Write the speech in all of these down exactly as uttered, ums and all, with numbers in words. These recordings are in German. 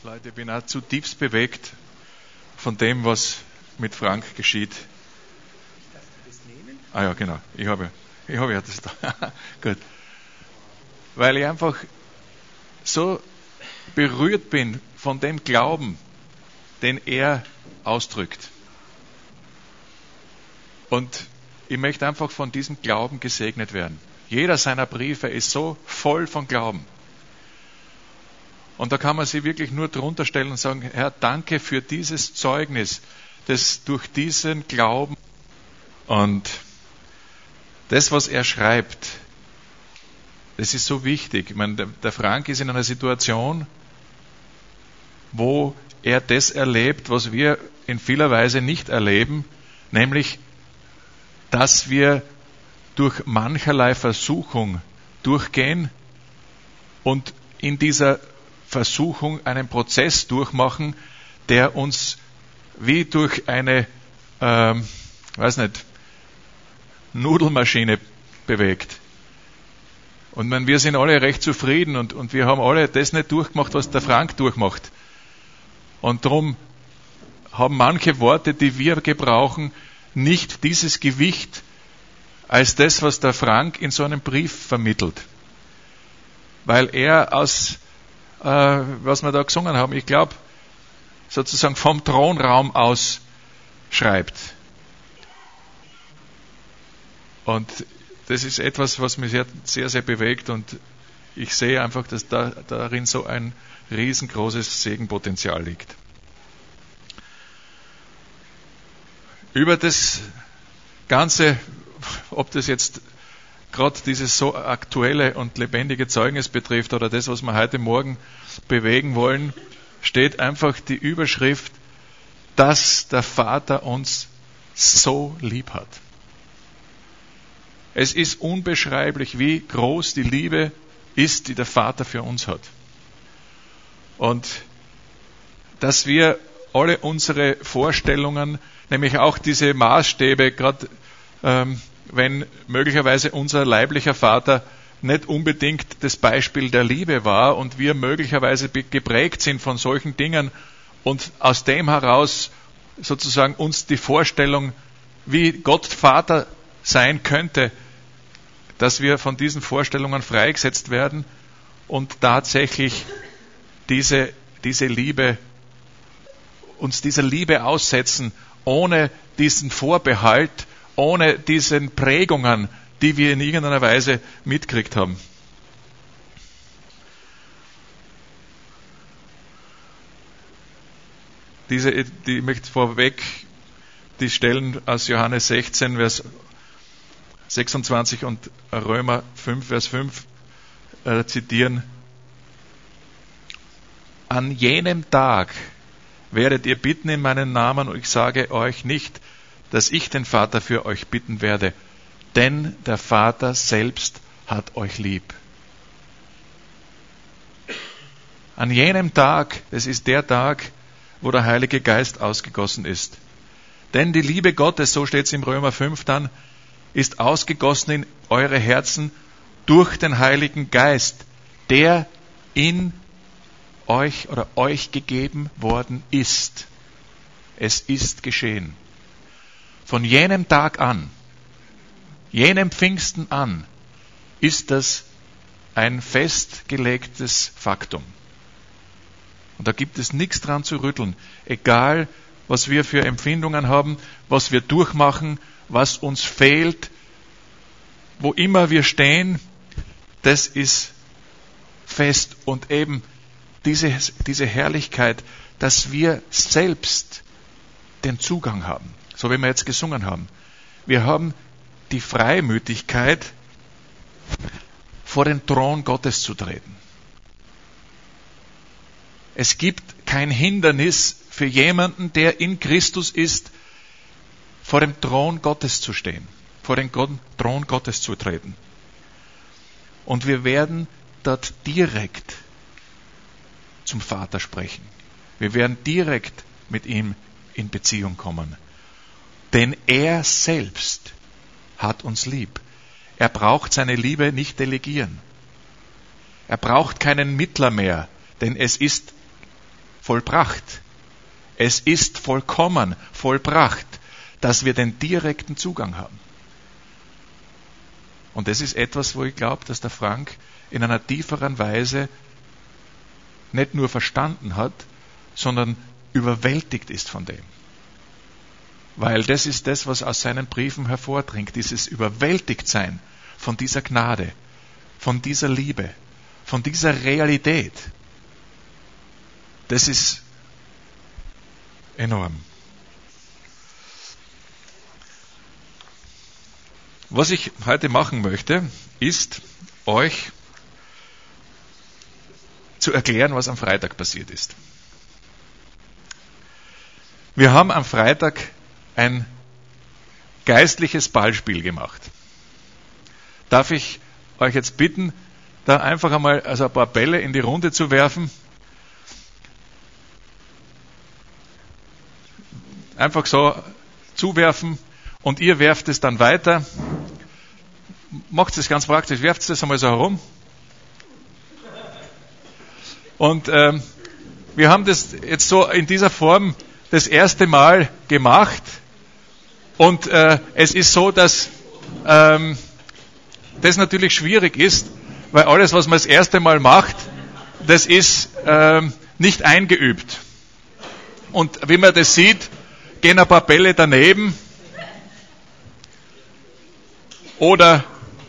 Leute, ich bin auch zutiefst bewegt von dem, was mit Frank geschieht. Darfst du das nehmen? Ah ja, genau. Ich habe, ich habe ja das da. Gut. Weil ich einfach so berührt bin von dem Glauben, den er ausdrückt. Und ich möchte einfach von diesem Glauben gesegnet werden. Jeder seiner Briefe ist so voll von Glauben. Und da kann man sich wirklich nur drunter stellen und sagen, Herr, danke für dieses Zeugnis, das durch diesen Glauben und das, was er schreibt, das ist so wichtig. Ich meine, der Frank ist in einer Situation, wo er das erlebt, was wir in vieler Weise nicht erleben, nämlich, dass wir durch mancherlei Versuchung durchgehen und in dieser Versuchung einen Prozess durchmachen, der uns wie durch eine, ähm, weiß nicht, Nudelmaschine bewegt. Und man, wir sind alle recht zufrieden und, und wir haben alle das nicht durchgemacht, was der Frank durchmacht. Und darum haben manche Worte, die wir gebrauchen, nicht dieses Gewicht als das, was der Frank in so einem Brief vermittelt. Weil er aus, äh, was wir da gesungen haben, ich glaube, sozusagen vom Thronraum aus schreibt. Und das ist etwas, was mich sehr, sehr, sehr bewegt und ich sehe einfach, dass da, darin so ein riesengroßes Segenpotenzial liegt. Über das Ganze, ob das jetzt gerade dieses so aktuelle und lebendige Zeugnis betrifft oder das, was wir heute Morgen bewegen wollen, steht einfach die Überschrift, dass der Vater uns so lieb hat. Es ist unbeschreiblich, wie groß die Liebe ist, die der Vater für uns hat. Und dass wir alle unsere Vorstellungen, nämlich auch diese Maßstäbe, gerade ähm, wenn möglicherweise unser leiblicher Vater nicht unbedingt das Beispiel der Liebe war und wir möglicherweise geprägt sind von solchen Dingen und aus dem heraus sozusagen uns die Vorstellung, wie Gott Vater sein könnte, dass wir von diesen Vorstellungen freigesetzt werden und tatsächlich diese, diese Liebe, uns dieser Liebe aussetzen, ohne diesen Vorbehalt, ohne diesen Prägungen, die wir in irgendeiner Weise mitgekriegt haben. Diese, die, ich möchte vorweg die Stellen aus Johannes sechzehn, Vers sechsundzwanzig und Römer fünf, Vers fünf äh, zitieren. An jenem Tag werdet ihr bitten in meinen Namen und ich sage euch nicht, dass ich den Vater für euch bitten werde, denn der Vater selbst hat euch lieb. An jenem Tag, es ist der Tag, wo der Heilige Geist ausgegossen ist. Denn die Liebe Gottes, so steht es im Römer fünf dann, ist ausgegossen in eure Herzen durch den Heiligen Geist, der in euch oder euch gegeben worden ist. Es ist geschehen. Von jenem Tag an, jenem Pfingsten an, ist das ein festgelegtes Faktum. Und da gibt es nichts dran zu rütteln. Egal, was wir für Empfindungen haben, was wir durchmachen, was uns fehlt, wo immer wir stehen, das ist fest. Und eben diese, diese Herrlichkeit, dass wir selbst den Zugang haben. So wie wir jetzt gesungen haben. Wir haben die Freimütigkeit, vor den Thron Gottes zu treten. Es gibt kein Hindernis für jemanden, der in Christus ist, vor dem Thron Gottes zu stehen, vor den Thron Gottes zu treten. Und wir werden dort direkt zum Vater sprechen. Wir werden direkt mit ihm in Beziehung kommen. Denn er selbst hat uns lieb. Er braucht seine Liebe nicht delegieren. Er braucht keinen Mittler mehr, denn es ist vollbracht. Es ist vollkommen vollbracht, dass wir den direkten Zugang haben. Und das ist etwas, wo ich glaube, dass der Frank in einer tieferen Weise nicht nur verstanden hat, sondern überwältigt ist von dem. Weil das ist das, was aus seinen Briefen hervordringt, dieses Überwältigtsein von dieser Gnade, von dieser Liebe, von dieser Realität. Das ist enorm. Was ich heute machen möchte, ist euch zu erklären, was am Freitag passiert ist. Wir haben am Freitag ein geistliches Ballspiel gemacht. Darf ich euch jetzt bitten, da einfach einmal also ein paar Bälle in die Runde zu werfen? Einfach so zuwerfen und ihr werft es dann weiter. Macht es ganz praktisch, werft es einmal so herum. Und ähm, wir haben das jetzt so in dieser Form das erste Mal gemacht. Und äh, es ist so, dass ähm, das natürlich schwierig ist, weil alles, was man das erste Mal macht, das ist ähm, nicht eingeübt. Und wie man das sieht, gehen ein paar Bälle daneben. Oder,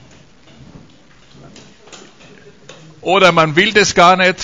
oder man will das gar nicht.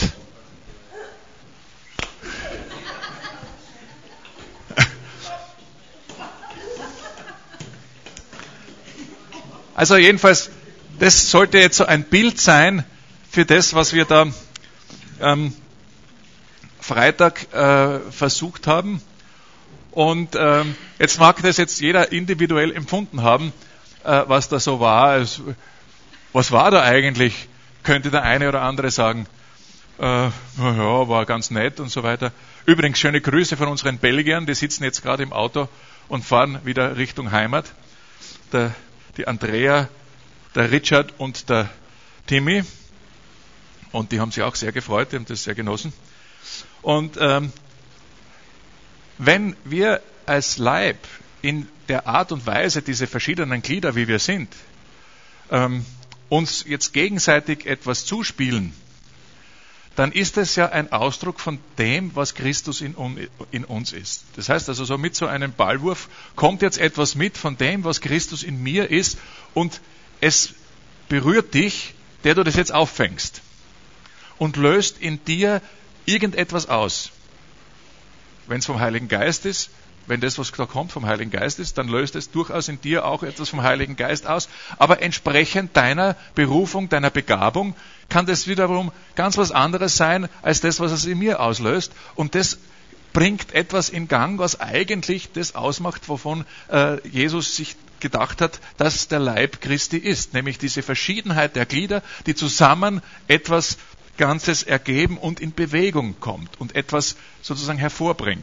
Also jedenfalls, das sollte jetzt so ein Bild sein für das, was wir da am Freitag äh, versucht haben. Und ähm, jetzt mag das jetzt jeder individuell empfunden haben, äh, was da so war. Es, was war da eigentlich? Könnte der eine oder andere sagen, äh, ja, war ganz nett und so weiter. Übrigens schöne Grüße von unseren Belgiern, die sitzen jetzt gerade im Auto und fahren wieder Richtung Heimat. Der Die Andrea, der Richard und der Timmy. Und die haben sich auch sehr gefreut, die haben das sehr genossen. Und ähm, wenn wir als Leib in der Art und Weise, diese verschiedenen Glieder, wie wir sind, ähm, uns jetzt gegenseitig etwas zuspielen, dann ist es ja ein Ausdruck von dem, was Christus in, in uns ist. Das heißt also, so mit so einem Ballwurf kommt jetzt etwas mit von dem, was Christus in mir ist, und es berührt dich, der du das jetzt auffängst, und löst in dir irgendetwas aus. Wenn es vom Heiligen Geist ist, wenn das, was da kommt, vom Heiligen Geist ist, dann löst es durchaus in dir auch etwas vom Heiligen Geist aus. Aber entsprechend deiner Berufung, deiner Begabung, kann das wiederum ganz was anderes sein, als das, was es in mir auslöst. Und das bringt etwas in Gang, was eigentlich das ausmacht, wovon äh, Jesus sich gedacht hat, dass der Leib Christi ist. Nämlich diese Verschiedenheit der Glieder, die zusammen etwas Ganzes ergeben und in Bewegung kommt und etwas sozusagen hervorbringt.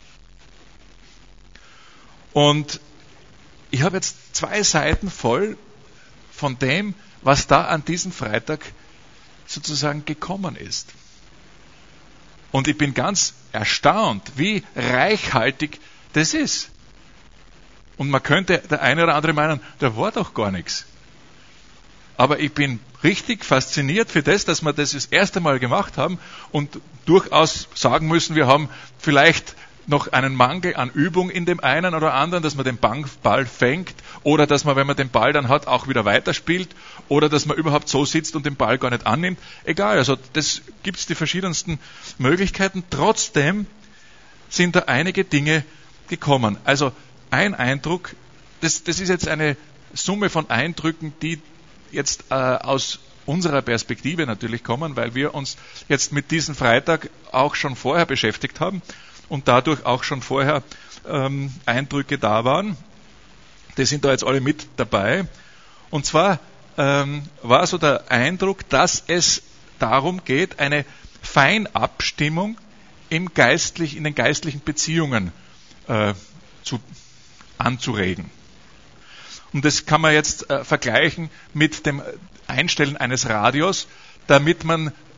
Und ich habe jetzt zwei Seiten voll von dem, was da an diesem Freitag sozusagen gekommen ist. Und ich bin ganz erstaunt, wie reichhaltig das ist. Und man könnte, der eine oder andere meinen, da war doch gar nichts. Aber ich bin richtig fasziniert für das, dass wir das das erste Mal gemacht haben und durchaus sagen müssen, wir haben vielleicht noch einen Mangel an Übung in dem einen oder anderen, dass man den Ball fängt oder dass man, wenn man den Ball dann hat, auch wieder weiterspielt oder dass man überhaupt so sitzt und den Ball gar nicht annimmt. Egal, also das gibt es die verschiedensten Möglichkeiten. Trotzdem sind da einige Dinge gekommen. Also ein Eindruck, das, das ist jetzt eine Summe von Eindrücken, die jetzt äh, aus unserer Perspektive natürlich kommen, weil wir uns jetzt mit diesem Freitag auch schon vorher beschäftigt haben und dadurch auch schon vorher ähm, Eindrücke da waren. Die sind da jetzt alle mit dabei. Und zwar ähm, war so der Eindruck, dass es darum geht, eine Feinabstimmung im geistlich, in den geistlichen Beziehungen äh, zu, anzuregen. Und das kann man jetzt äh, vergleichen mit dem Einstellen eines Radios, damit man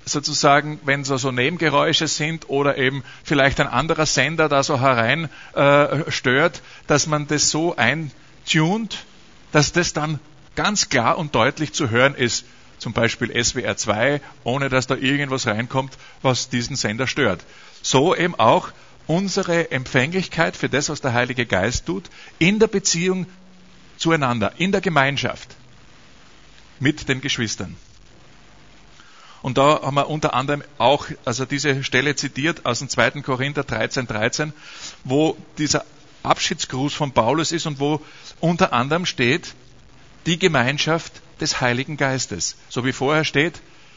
sozusagen, wenn so, so Nebengeräusche sind oder eben vielleicht ein anderer Sender da so herein äh, stört, dass man das so eintunt, dass das dann ganz klar und deutlich zu hören ist. Zum Beispiel S W R zwei, ohne dass da irgendwas reinkommt, was diesen Sender stört. So eben auch unsere Empfänglichkeit für das, was der Heilige Geist tut, in der Beziehung zueinander, in der Gemeinschaft mit den Geschwistern. Und da haben wir unter anderem auch also diese Stelle zitiert aus dem zweiten Korinther dreizehn, dreizehn, wo dieser Abschiedsgruß von Paulus ist und wo unter anderem steht, die Gemeinschaft des Heiligen Geistes. So wie vorher steht,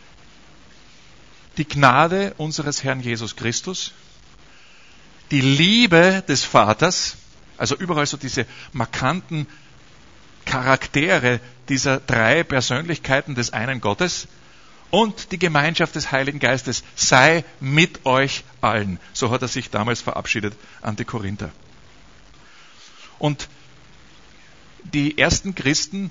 die Gnade unseres Herrn Jesus Christus, die Liebe des Vaters, also überall so diese markanten Charaktere dieser drei Persönlichkeiten des einen Gottes und die Gemeinschaft des Heiligen Geistes sei mit euch allen. So hat er sich damals verabschiedet an die Korinther. Und die ersten Christen,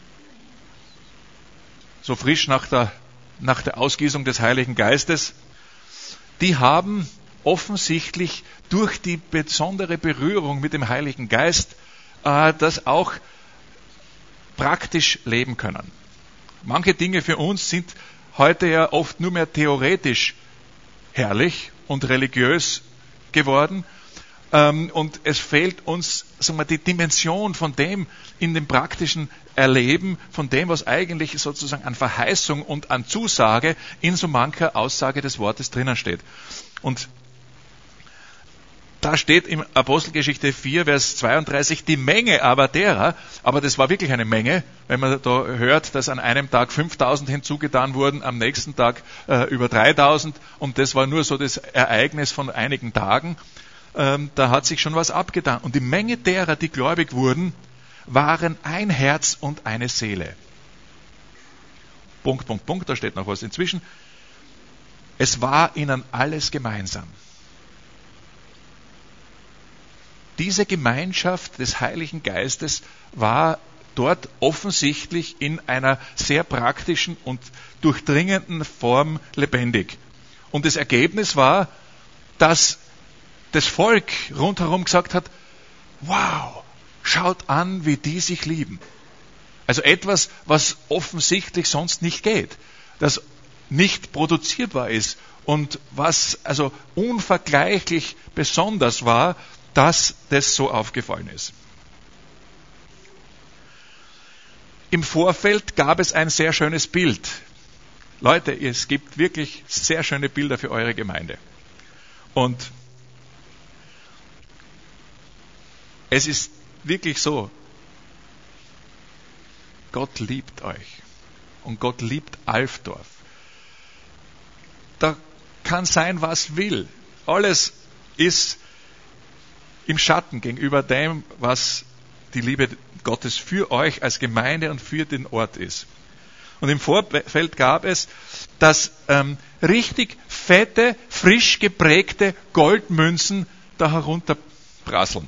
so frisch nach der, nach der Ausgießung des Heiligen Geistes, die haben offensichtlich durch die besondere Berührung mit dem Heiligen Geist äh, das auch praktisch leben können. Manche Dinge für uns sind heute ja oft nur mehr theoretisch herrlich und religiös geworden. Ähm, und es fehlt uns, sagen wir, die Dimension von dem in dem praktischen Erleben, von dem, was eigentlich sozusagen an Verheißung und an Zusage in so mancher Aussage des Wortes drinnen steht. Und da steht im Apostelgeschichte vier, Vers zweiunddreißig, die Menge aber derer, aber das war wirklich eine Menge, wenn man da hört, dass an einem Tag fünftausend hinzugetan wurden, am nächsten Tag äh, über dreitausend und das war nur so das Ereignis von einigen Tagen, ähm, da hat sich schon was abgetan. Und die Menge derer, die gläubig wurden, waren ein Herz und eine Seele. Punkt, Punkt, Punkt, da steht noch was inzwischen. Es war ihnen alles gemeinsam. Diese Gemeinschaft des Heiligen Geistes war dort offensichtlich in einer sehr praktischen und durchdringenden Form lebendig. Und das Ergebnis war, dass das Volk rundherum gesagt hat, wow, schaut an, wie die sich lieben. Also etwas, was offensichtlich sonst nicht geht, das nicht produzierbar ist und was also unvergleichlich besonders war, dass das so aufgefallen ist. Im Vorfeld gab es ein sehr schönes Bild. Leute, es gibt wirklich sehr schöne Bilder für eure Gemeinde. Und es ist wirklich so, Gott liebt euch und Gott liebt Alfdorf. Da kann sein, was will. Alles ist im Schatten gegenüber dem, was die Liebe Gottes für euch als Gemeinde und für den Ort ist. Und im Vorfeld gab es, dass ähm, richtig fette, frisch geprägte Goldmünzen da herunterprasseln.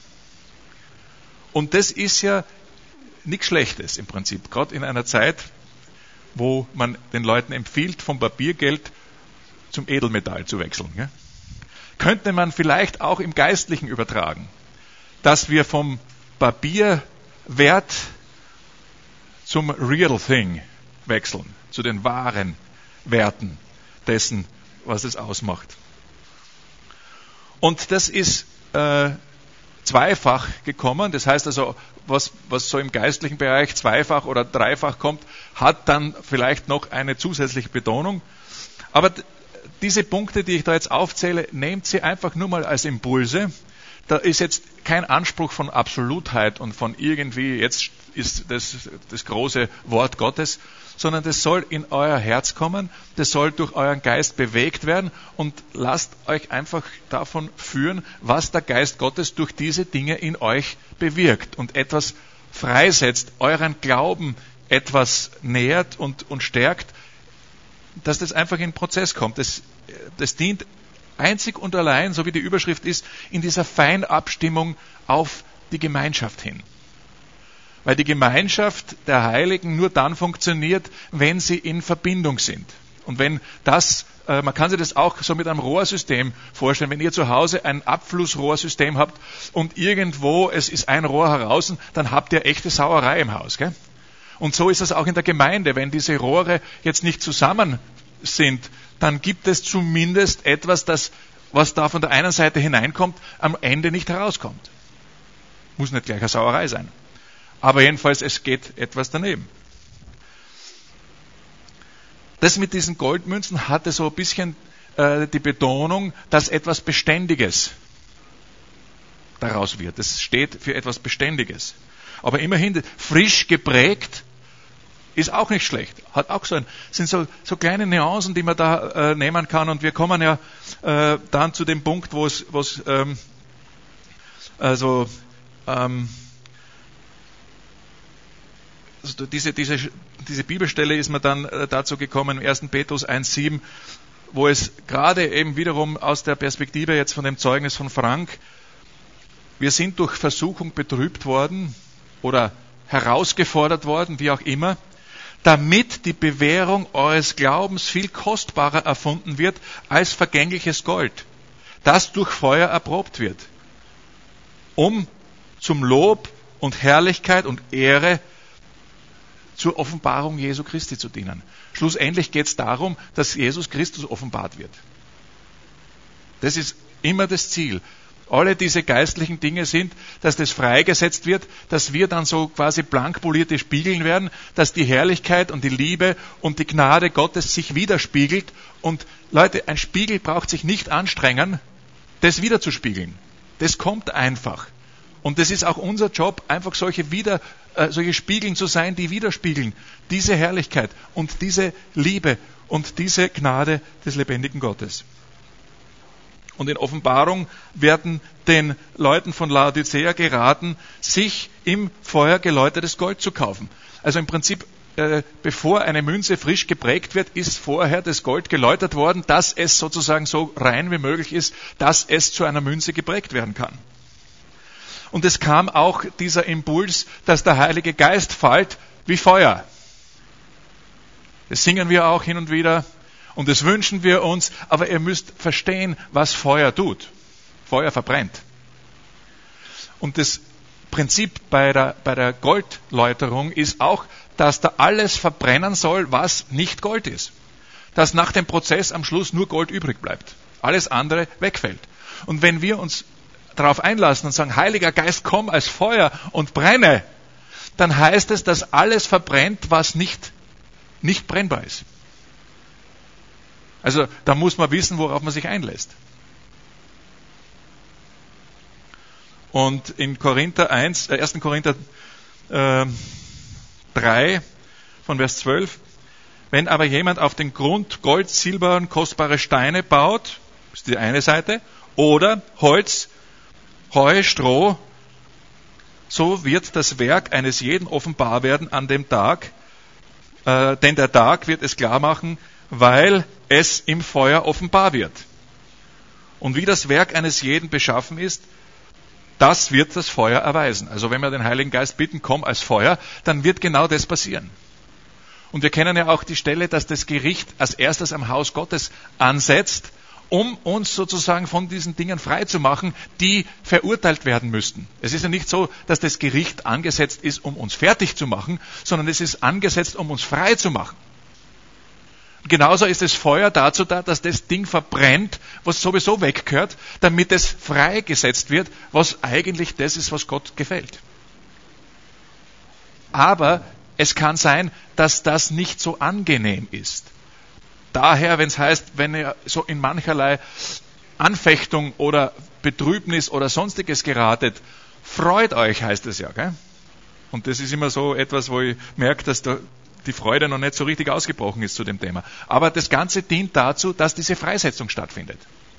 Und das ist ja nichts Schlechtes im Prinzip, gerade in einer Zeit, wo man den Leuten empfiehlt, vom Papiergeld zum Edelmetall zu wechseln. Gell? Könnte man vielleicht auch im Geistlichen übertragen, dass wir vom Papierwert zum Real Thing wechseln, zu den wahren Werten dessen, was es ausmacht. Und das ist äh, zweifach gekommen, das heißt also, was, was so im geistlichen Bereich zweifach oder dreifach kommt, hat dann vielleicht noch eine zusätzliche Betonung. Aber diese Punkte, die ich da jetzt aufzähle, nehmt sie einfach nur mal als Impulse. Da ist jetzt kein Anspruch von Absolutheit und von irgendwie, jetzt ist das das große Wort Gottes, sondern das soll in euer Herz kommen, das soll durch euren Geist bewegt werden und lasst euch einfach davon führen, was der Geist Gottes durch diese Dinge in euch bewirkt und etwas freisetzt, euren Glauben etwas nährt und, und stärkt, dass das einfach in den Prozess kommt. Das, das dient einzig und allein, so wie die Überschrift ist, in dieser Feinabstimmung auf die Gemeinschaft hin. Weil die Gemeinschaft der Heiligen nur dann funktioniert, wenn sie in Verbindung sind. Und wenn das, äh, man kann sich das auch so mit einem Rohrsystem vorstellen, wenn ihr zu Hause ein Abflussrohrsystem habt und irgendwo es ist ein Rohr heraus, dann habt ihr echte Sauerei im Haus. Gell? Und so ist es auch in der Gemeinde. Wenn diese Rohre jetzt nicht zusammen sind, dann gibt es zumindest etwas, das, was da von der einen Seite hineinkommt, am Ende nicht herauskommt. Muss nicht gleich eine Sauerei sein. Aber jedenfalls, es geht etwas daneben. Das mit diesen Goldmünzen hatte so ein bisschen äh, die Betonung, dass etwas Beständiges daraus wird. Das steht für etwas Beständiges. Aber immerhin, frisch geprägt ist auch nicht schlecht. Hat auch so ein, sind so, so kleine Nuancen, die man da äh, nehmen kann. Und wir kommen ja äh, dann zu dem Punkt, wo es, wo es ähm, also, ähm, also diese, diese, diese Bibelstelle ist mir dann äh, dazu gekommen, im ersten Petrus eins sieben, wo es gerade eben wiederum aus der Perspektive jetzt von dem Zeugnis von Frank, wir sind durch Versuchung betrübt worden oder herausgefordert worden, wie auch immer, damit die Bewährung eures Glaubens viel kostbarer erfunden wird als vergängliches Gold, das durch Feuer erprobt wird, um zum Lob und Herrlichkeit und Ehre zur Offenbarung Jesu Christi zu dienen. Schlussendlich geht es darum, dass Jesus Christus offenbart wird. Das ist immer das Ziel. Alle diese geistlichen Dinge sind, dass das freigesetzt wird, dass wir dann so quasi blank polierte Spiegeln werden, dass die Herrlichkeit und die Liebe und die Gnade Gottes sich widerspiegelt. Und Leute, ein Spiegel braucht sich nicht anstrengen, das wiederzuspiegeln. Das kommt einfach. Und das ist auch unser Job, einfach solche, wieder, äh, solche Spiegeln zu sein, die widerspiegeln diese Herrlichkeit und diese Liebe und diese Gnade des lebendigen Gottes. Und in Offenbarung werden den Leuten von Laodicea geraten, sich im Feuer geläutertes Gold zu kaufen. Also im Prinzip, äh, bevor eine Münze frisch geprägt wird, ist vorher das Gold geläutert worden, dass es sozusagen so rein wie möglich ist, dass es zu einer Münze geprägt werden kann. Und es kam auch dieser Impuls, dass der Heilige Geist fällt wie Feuer. Das singen wir auch hin und wieder. Und das wünschen wir uns, aber ihr müsst verstehen, was Feuer tut. Feuer verbrennt. Und das Prinzip bei der, bei der Goldläuterung ist auch, dass da alles verbrennen soll, was nicht Gold ist. Dass nach dem Prozess am Schluss nur Gold übrig bleibt. Alles andere wegfällt. Und wenn wir uns darauf einlassen und sagen, Heiliger Geist, komm als Feuer und brenne, dann heißt es, dass alles verbrennt, was nicht, nicht brennbar ist. Also da muss man wissen, worauf man sich einlässt. Und in Korinther eins, äh, ersten Korinther äh, drei von Vers zwölf, wenn aber jemand auf den Grund Gold, Silber und kostbare Steine baut, ist die eine Seite, oder Holz, Heu, Stroh, so wird das Werk eines jeden offenbar werden an dem Tag, äh, denn der Tag wird es klar machen, weil es im Feuer offenbar wird. Und wie das Werk eines jeden beschaffen ist, das wird das Feuer erweisen. Also wenn wir den Heiligen Geist bitten, komm als Feuer, dann wird genau das passieren. Und wir kennen ja auch die Stelle, dass das Gericht als erstes am Haus Gottes ansetzt, um uns sozusagen von diesen Dingen frei zu machen, die verurteilt werden müssten. Es ist ja nicht so, dass das Gericht angesetzt ist, um uns fertig zu machen, sondern es ist angesetzt, um uns frei zu machen. Genauso ist das Feuer dazu da, dass das Ding verbrennt, was sowieso weggehört, damit es freigesetzt wird, was eigentlich das ist, was Gott gefällt. Aber es kann sein, dass das nicht so angenehm ist. Daher, wenn es heißt, wenn ihr so in mancherlei Anfechtung oder Betrübnis oder sonstiges geratet, freut euch, heißt es ja. Gell? Und das ist immer so etwas, wo ich merke, dass da die Freude noch nicht so richtig ausgebrochen ist zu dem Thema. Aber das Ganze dient dazu, dass diese Freisetzung stattfindet.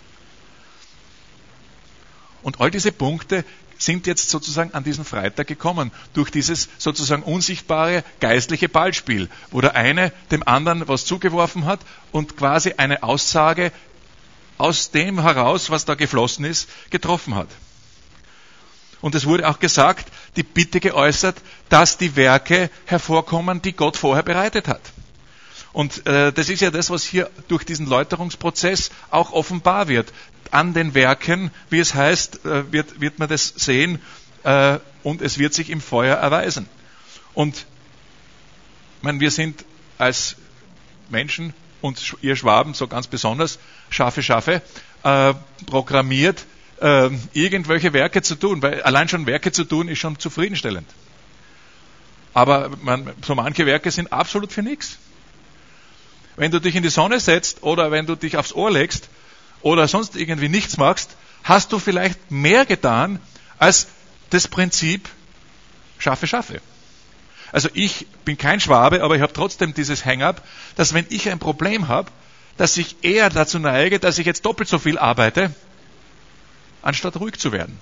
Und all diese Punkte sind jetzt sozusagen an diesen Freitag gekommen, durch dieses sozusagen unsichtbare geistliche Ballspiel, wo der eine dem anderen was zugeworfen hat und quasi eine Aussage aus dem heraus, was da geflossen ist, getroffen hat. Und es wurde auch gesagt, die Bitte geäußert, dass die Werke hervorkommen, die Gott vorher bereitet hat. Und äh, das ist ja das, was hier durch diesen Läuterungsprozess auch offenbar wird. An den Werken, wie es heißt, äh, wird, wird man das sehen äh, und es wird sich im Feuer erweisen. Und ich meine, wir sind als Menschen und ihr Schwaben so ganz besonders, Schafe, Schafe, äh, programmiert, äh, irgendwelche Werke zu tun, weil allein schon Werke zu tun ist schon zufriedenstellend. Aber man, so manche Werke sind absolut für nichts. Wenn du dich in die Sonne setzt oder wenn du dich aufs Ohr legst oder sonst irgendwie nichts machst, hast du vielleicht mehr getan als das Prinzip Schafe, Schafe. Also ich bin kein Schwabe, aber ich habe trotzdem dieses Hang-up, dass wenn ich ein Problem habe, dass ich eher dazu neige, dass ich jetzt doppelt so viel arbeite, anstatt ruhig zu werden.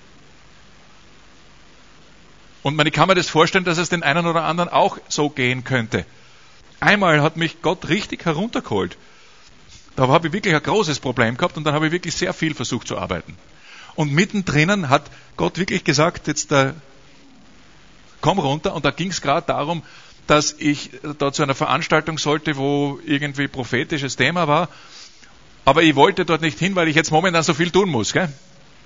Und man, ich kann mir das vorstellen, dass es den einen oder anderen auch so gehen könnte. Einmal hat mich Gott richtig heruntergeholt. Da habe ich wirklich ein großes Problem gehabt und dann habe ich wirklich sehr viel versucht zu arbeiten. Und mittendrin hat Gott wirklich gesagt, jetzt da komm runter. Und da ging es gerade darum, dass ich da zu einer Veranstaltung sollte, wo irgendwie prophetisches Thema war. Aber ich wollte dort nicht hin, weil ich jetzt momentan so viel tun muss. Gell?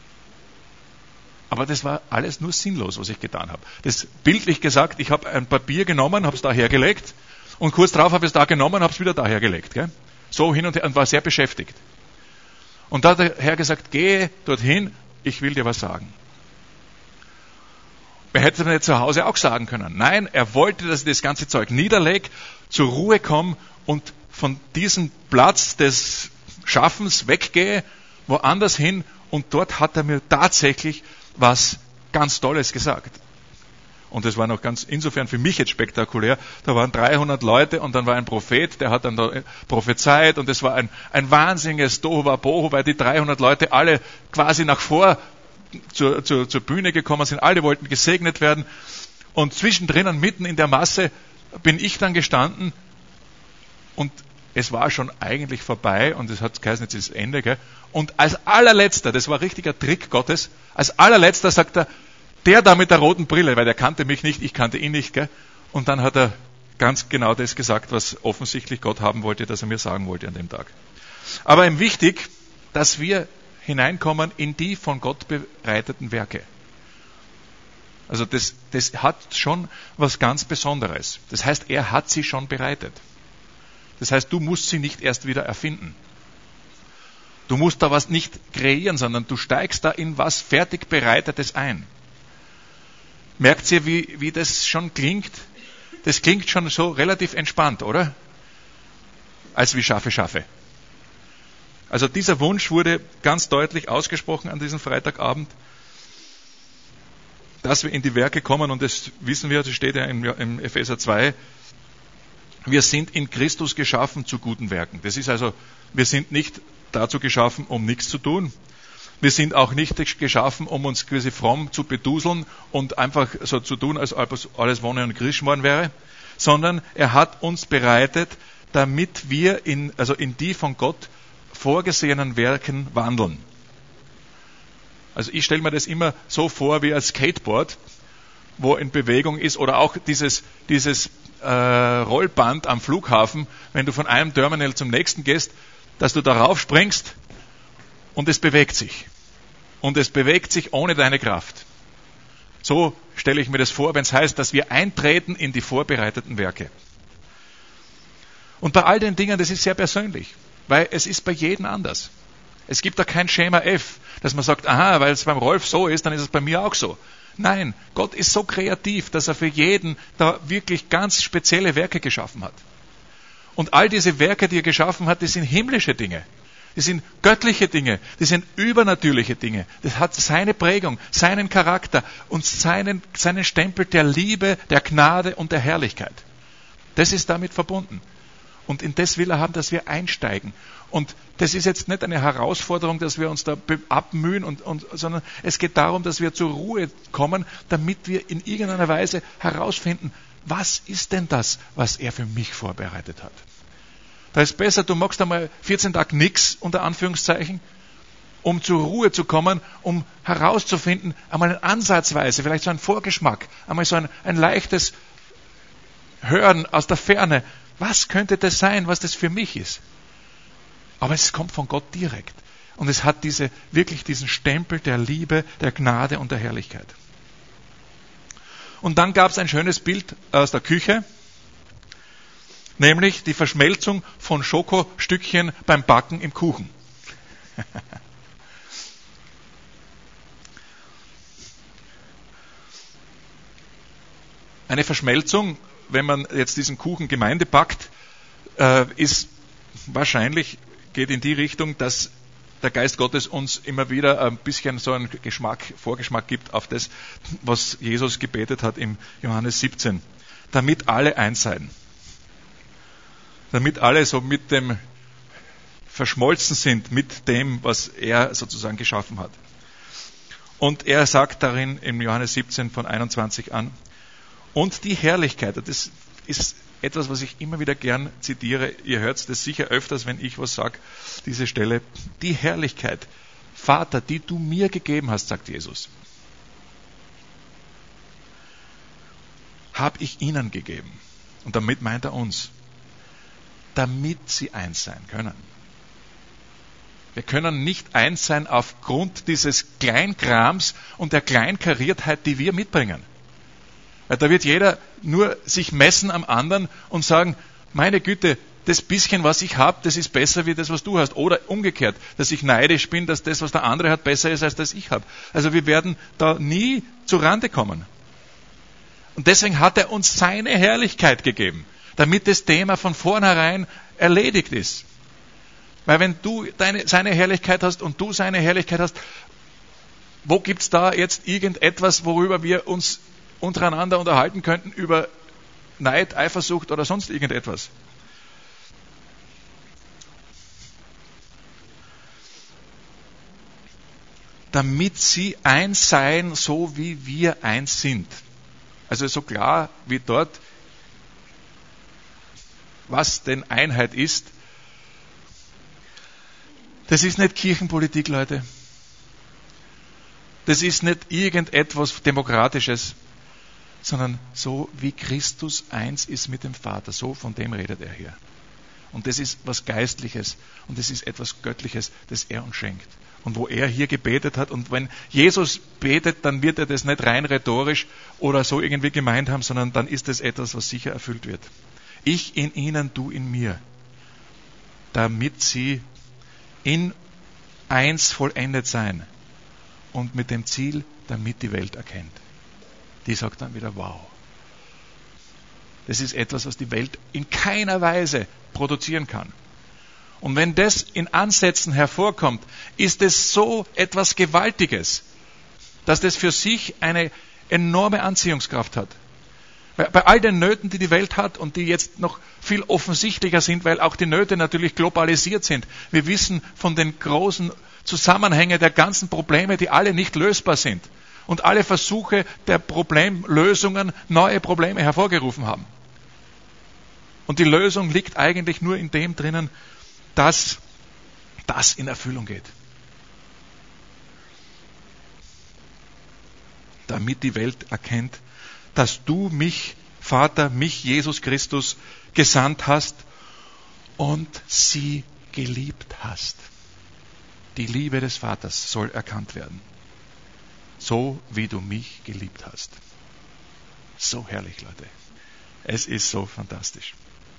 Aber das war alles nur sinnlos, was ich getan habe. Das bildlich gesagt, ich habe ein Papier genommen, habe es da hergelegt und kurz darauf habe ich es da genommen und habe es wieder da hergelegt. Gell? So hin und her und war sehr beschäftigt. Und da hat der Herr gesagt, gehe dorthin, ich will dir was sagen. Er hätte mir zu Hause auch sagen können. Nein, er wollte, dass ich das ganze Zeug niederlege, zur Ruhe komme und von diesem Platz des Schaffens weggehe, woanders hin. Und dort hat er mir tatsächlich was ganz Tolles gesagt. Und das war noch ganz, insofern für mich jetzt spektakulär. Da waren dreihundert Leute und dann war ein Prophet, der hat dann da prophezeit und es war ein, ein wahnsinniges Tohuwabohu, weil die dreihundert Leute alle quasi nach vor Zur, zur, zur Bühne gekommen sind, alle wollten gesegnet werden und zwischendrin und mitten in der Masse bin ich dann gestanden und es war schon eigentlich vorbei und es hat geheißen, jetzt ist das Ende, gell? Und als allerletzter, das war richtiger Trick Gottes, als allerletzter sagt er, der da mit der roten Brille, weil der kannte mich nicht, ich kannte ihn nicht, gell? Und dann hat er ganz genau das gesagt, was offensichtlich Gott haben wollte, dass er mir sagen wollte an dem Tag. Aber ihm wichtig, dass wir hineinkommen in die von Gott bereiteten Werke. Also das, das hat schon was ganz Besonderes. Das heißt, er hat sie schon bereitet. Das heißt, du musst sie nicht erst wieder erfinden. Du musst da was nicht kreieren, sondern du steigst da in was fertig Bereitetes ein. Merkt ihr, wie, wie das schon klingt? Das klingt schon so relativ entspannt, oder? Als wie Schafe, Schafe. Also dieser Wunsch wurde ganz deutlich ausgesprochen an diesem Freitagabend, dass wir in die Werke kommen, und das wissen wir, das steht ja im, im Epheser zwei, wir sind in Christus geschaffen zu guten Werken. Das ist also, wir sind nicht dazu geschaffen, um nichts zu tun. Wir sind auch nicht geschaffen, um uns quasi fromm zu beduseln und einfach so zu tun, als ob alles Wonne und Grischmorn wäre, sondern er hat uns bereitet, damit wir in, also in die von Gott vorgesehenen Werken wandeln. Also ich stelle mir das immer so vor wie ein Skateboard, wo in Bewegung ist, oder auch dieses, dieses äh, Rollband am Flughafen, wenn du von einem Terminal zum nächsten gehst, dass du darauf springst und es bewegt sich. Und es bewegt sich ohne deine Kraft. So stelle ich mir das vor, wenn es heißt, dass wir eintreten in die vorbereiteten Werke. Und bei all den Dingen, das ist sehr persönlich. Weil es ist bei jedem anders. Es gibt da kein Schema F, dass man sagt, aha, weil es beim Rolf so ist, dann ist es bei mir auch so. Nein, Gott ist so kreativ, dass er für jeden da wirklich ganz spezielle Werke geschaffen hat. Und all diese Werke, die er geschaffen hat, die sind himmlische Dinge. Die sind göttliche Dinge, die sind übernatürliche Dinge. Das hat seine Prägung, seinen Charakter und seinen, seinen Stempel der Liebe, der Gnade und der Herrlichkeit. Das ist damit verbunden. Und in das will er haben, dass wir einsteigen. Und das ist jetzt nicht eine Herausforderung, dass wir uns da abmühen, und, und, sondern es geht darum, dass wir zur Ruhe kommen, damit wir in irgendeiner Weise herausfinden, was ist denn das, was er für mich vorbereitet hat. Da ist besser, du machst einmal vierzehn Tage nichts, unter Anführungszeichen, um zur Ruhe zu kommen, um herauszufinden, einmal eine Ansatzweise, vielleicht so ein Vorgeschmack, einmal so ein, ein leichtes Hören aus der Ferne, Was könnte das sein, was das für mich ist? Aber es kommt von Gott direkt. Und es hat diese, wirklich diesen Stempel der Liebe, der Gnade und der Herrlichkeit. Und dann gab es ein schönes Bild aus der Küche, nämlich die Verschmelzung von Schokostückchen beim Backen im Kuchen. Eine Verschmelzung, wenn man jetzt diesen Kuchen Gemeinde backt, äh, ist wahrscheinlich, geht in die Richtung, dass der Geist Gottes uns immer wieder ein bisschen so einen Geschmack, Vorgeschmack gibt auf das, was Jesus gebetet hat im Johannes siebzehn. Damit alle eins seien. Damit alle so mit dem verschmolzen sind, mit dem, was er sozusagen geschaffen hat. Und er sagt darin im Johannes siebzehn von einundzwanzig an, und die Herrlichkeit, das ist etwas, was ich immer wieder gern zitiere, ihr hört das sicher öfters, wenn ich was sage, diese Stelle, die Herrlichkeit, Vater, die du mir gegeben hast, sagt Jesus, habe ich ihnen gegeben. Und damit meint er uns, damit sie eins sein können. Wir können nicht eins sein aufgrund dieses Kleinkrams und der Kleinkariertheit, die wir mitbringen. Weil da wird jeder nur sich messen am anderen und sagen, meine Güte, das bisschen, was ich habe, das ist besser wie das, was du hast. Oder umgekehrt, dass ich neidisch bin, dass das, was der andere hat, besser ist, als das ich habe. Also wir werden da nie zu Rande kommen. Und deswegen hat er uns seine Herrlichkeit gegeben, damit das Thema von vornherein erledigt ist. Weil wenn du deine, seine Herrlichkeit hast und du seine Herrlichkeit hast, wo gibt's da jetzt irgendetwas, worüber wir uns untereinander unterhalten könnten über Neid, Eifersucht oder sonst irgendetwas? Damit sie eins seien, so wie wir eins sind. Also so klar wie dort, was denn Einheit ist. Das ist nicht Kirchenpolitik, Leute. Das ist nicht irgendetwas Demokratisches, sondern so wie Christus eins ist mit dem Vater, so von dem redet er hier. Und das ist was Geistliches und das ist etwas Göttliches, das er uns schenkt. Und wo er hier gebetet hat, und wenn Jesus betet, dann wird er das nicht rein rhetorisch oder so irgendwie gemeint haben, sondern dann ist es etwas, was sicher erfüllt wird. Ich in ihnen, du in mir, damit sie in eins vollendet sein und mit dem Ziel, damit die Welt erkennt. Die sagt dann wieder, wow. Das ist etwas, was die Welt in keiner Weise produzieren kann. Und wenn das in Ansätzen hervorkommt, ist es so etwas Gewaltiges, dass das für sich eine enorme Anziehungskraft hat. Bei all den Nöten, die die Welt hat und die jetzt noch viel offensichtlicher sind, weil auch die Nöte natürlich globalisiert sind. Wir wissen von den großen Zusammenhängen der ganzen Probleme, die alle nicht lösbar sind. Und alle Versuche der Problemlösungen neue Probleme hervorgerufen haben. Und die Lösung liegt eigentlich nur in dem drinnen, dass das in Erfüllung geht. Damit die Welt erkennt, dass du mich, Vater, mich, Jesus Christus, gesandt hast und sie geliebt hast. Die Liebe des Vaters soll erkannt werden. So wie du mich geliebt hast. So herrlich, Leute. Es ist so fantastisch.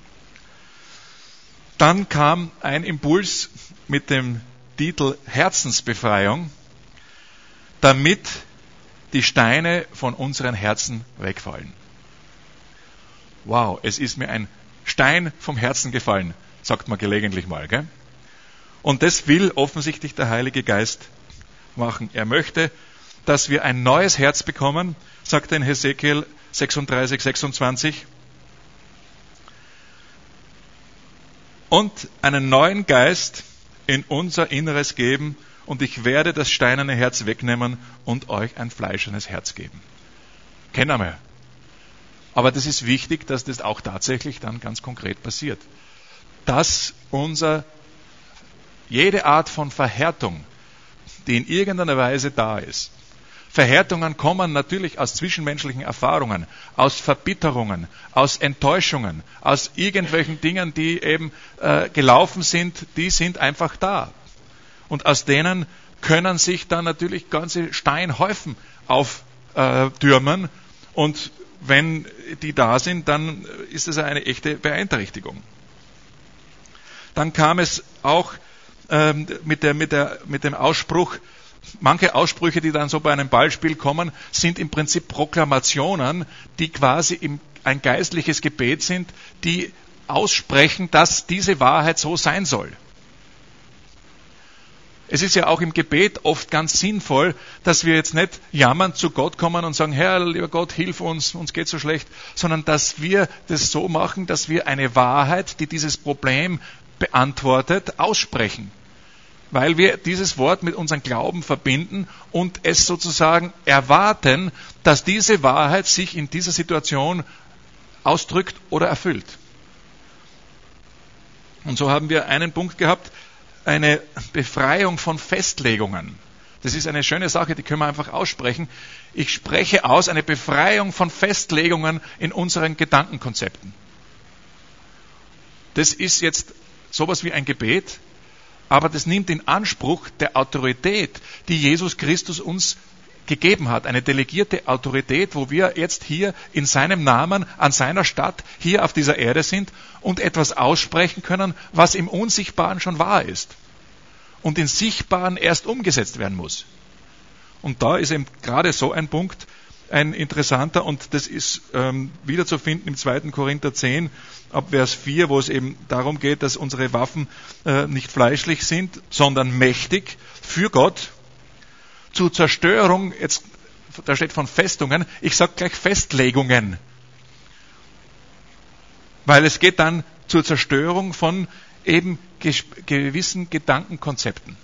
Dann kam ein Impuls mit dem Titel Herzensbefreiung, damit die Steine von unseren Herzen wegfallen. Wow, es ist mir ein Stein vom Herzen gefallen, sagt man gelegentlich mal, gell? Und das will offensichtlich der Heilige Geist machen. Er möchte, dass wir ein neues Herz bekommen, sagt er in Hesekiel sechsunddreißig, sechsundzwanzig. Und einen neuen Geist in unser Inneres geben, und ich werde das steinerne Herz wegnehmen und euch ein fleischernes Herz geben. Kennen wir. Aber das ist wichtig, dass das auch tatsächlich dann ganz konkret passiert. Dass unser, jede Art von Verhärtung, die in irgendeiner Weise da ist, Verhärtungen kommen natürlich aus zwischenmenschlichen Erfahrungen, aus Verbitterungen, aus Enttäuschungen, aus irgendwelchen Dingen, die eben äh, gelaufen sind, die sind einfach da. Und aus denen können sich dann natürlich ganze Steinhäufen auftürmen. Und wenn die da sind, dann ist es eine echte Beeinträchtigung. Dann kam es auch ähm, mit, der, mit, der, mit dem Ausspruch, manche Aussprüche, die dann so bei einem Ballspiel kommen, sind im Prinzip Proklamationen, die quasi im, ein geistliches Gebet sind, die aussprechen, dass diese Wahrheit so sein soll. Es ist ja auch im Gebet oft ganz sinnvoll, dass wir jetzt nicht jammernd zu Gott kommen und sagen, Herr, lieber Gott, hilf uns, uns geht so schlecht, sondern dass wir das so machen, dass wir eine Wahrheit, die dieses Problem beantwortet, aussprechen. Weil wir dieses Wort mit unserem Glauben verbinden und es sozusagen erwarten, dass diese Wahrheit sich in dieser Situation ausdrückt oder erfüllt. Und so haben wir einen Punkt gehabt, eine Befreiung von Festlegungen. Das ist eine schöne Sache, die können wir einfach aussprechen. Ich spreche aus eine Befreiung von Festlegungen in unseren Gedankenkonzepten. Das ist jetzt sowas wie ein Gebet, aber das nimmt in Anspruch der Autorität, die Jesus Christus uns gegeben hat. Eine delegierte Autorität, wo wir jetzt hier in seinem Namen, an seiner Stadt, hier auf dieser Erde sind und etwas aussprechen können, was im Unsichtbaren schon wahr ist und im Sichtbaren erst umgesetzt werden muss. Und da ist eben gerade so ein Punkt, ein interessanter, und das ist ähm, wiederzufinden im zweiten Korinther zehn, ab Vers vier, wo es eben darum geht, dass unsere Waffen äh, nicht fleischlich sind, sondern mächtig für Gott, zur Zerstörung, jetzt, da steht von Festungen, ich sage gleich Festlegungen, weil es geht dann zur Zerstörung von eben gewissen Gedankenkonzepten.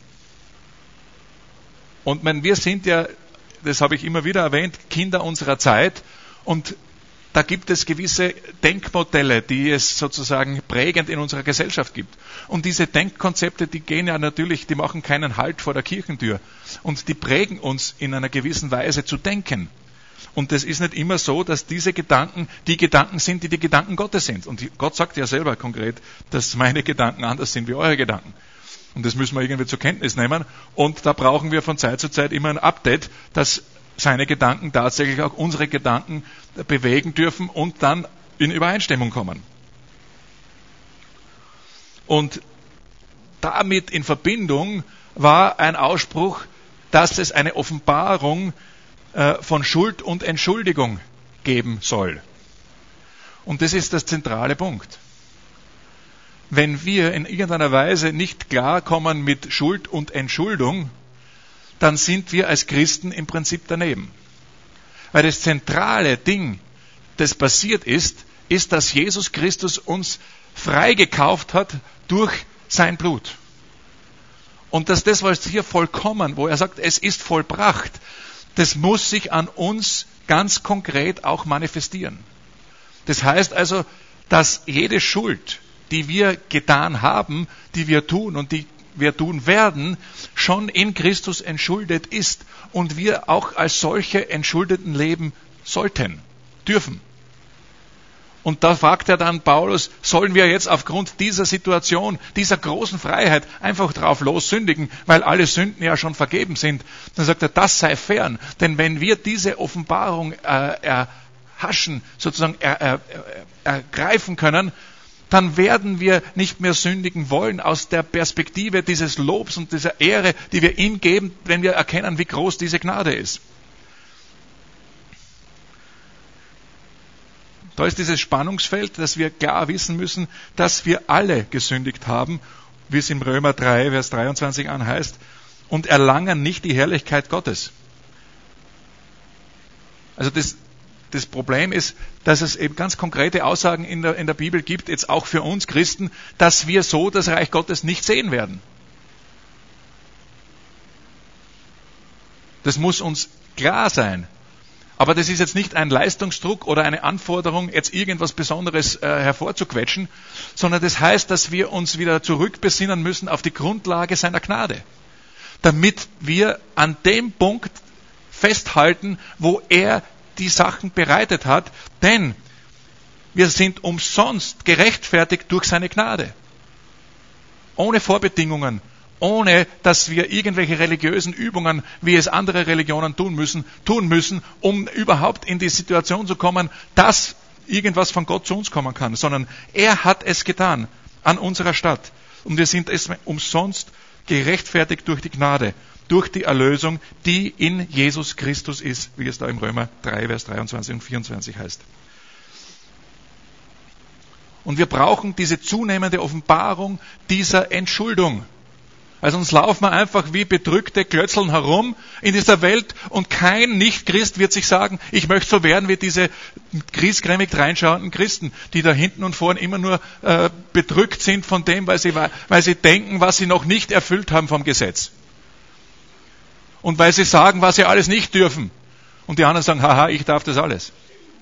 Und wenn wir sind ja, das habe ich immer wieder erwähnt, Kinder unserer Zeit, und da gibt es gewisse Denkmodelle, die es sozusagen prägend in unserer Gesellschaft gibt. Und diese Denkkonzepte, die gehen ja natürlich, die machen keinen Halt vor der Kirchentür. Und die prägen uns in einer gewissen Weise zu denken. Und es ist nicht immer so, dass diese Gedanken die Gedanken sind, die die Gedanken Gottes sind. Und Gott sagt ja selber konkret, dass meine Gedanken anders sind wie eure Gedanken. Und das müssen wir irgendwie zur Kenntnis nehmen. Und da brauchen wir von Zeit zu Zeit immer ein Update, dass seine Gedanken tatsächlich auch unsere Gedanken bewegen dürfen und dann in Übereinstimmung kommen. Und damit in Verbindung war ein Ausspruch, dass es eine Offenbarung äh, von Schuld und Entschuldigung geben soll. Und das ist der zentrale Punkt. Wenn wir in irgendeiner Weise nicht klarkommen mit Schuld und Entschuldung, dann sind wir als Christen im Prinzip daneben. Weil das zentrale Ding, das passiert ist, ist, dass Jesus Christus uns freigekauft hat durch sein Blut. Und dass das, was hier vollkommen, wo er sagt, es ist vollbracht, das muss sich an uns ganz konkret auch manifestieren. Das heißt also, dass jede Schuld, die wir getan haben, die wir tun und die wir tun werden, schon in Christus entschuldet ist und wir auch als solche Entschuldeten leben sollten, dürfen. Und da fragt er dann Paulus, sollen wir jetzt aufgrund dieser Situation, dieser großen Freiheit einfach drauf lossündigen, weil alle Sünden ja schon vergeben sind? Dann sagt er, das sei fern, denn wenn wir diese Offenbarung äh, erhaschen, sozusagen er, er, er, ergreifen können, dann werden wir nicht mehr sündigen wollen aus der Perspektive dieses Lobs und dieser Ehre, die wir ihm geben, wenn wir erkennen, wie groß diese Gnade ist. Da ist dieses Spannungsfeld, dass wir klar wissen müssen, dass wir alle gesündigt haben, wie es im Römer drei, Vers dreiundzwanzig an heißt, und erlangen nicht die Herrlichkeit Gottes. Also das Das Problem ist, dass es eben ganz konkrete Aussagen in der, in der Bibel gibt, jetzt auch für uns Christen, dass wir so das Reich Gottes nicht sehen werden. Das muss uns klar sein. Aber das ist jetzt nicht ein Leistungsdruck oder eine Anforderung, jetzt irgendwas Besonderes äh, hervorzuquetschen, sondern das heißt, dass wir uns wieder zurückbesinnen müssen auf die Grundlage seiner Gnade, damit wir an dem Punkt festhalten, wo er die Sachen bereitet hat, denn wir sind umsonst gerechtfertigt durch seine Gnade. Ohne Vorbedingungen, ohne dass wir irgendwelche religiösen Übungen, wie es andere Religionen tun müssen, tun müssen, um überhaupt in die Situation zu kommen, dass irgendwas von Gott zu uns kommen kann, sondern er hat es getan an unserer Stadt. Und wir sind es umsonst gerechtfertigt durch die Gnade, durch die Erlösung, die in Jesus Christus ist, wie es da im Römer drei, Vers dreiundzwanzig und vierundzwanzig heißt. Und wir brauchen diese zunehmende Offenbarung dieser Entschuldung. Also sonst laufen wir einfach wie bedrückte Klötzeln herum in dieser Welt und kein Nicht-Christ wird sich sagen, ich möchte so werden wie diese griesgrämig reinschauenden Christen, die da hinten und vorne immer nur äh, bedrückt sind von dem, weil sie, weil sie denken, was sie noch nicht erfüllt haben vom Gesetz. Und weil sie sagen, was sie alles nicht dürfen. Und die anderen sagen, haha, ich darf das alles.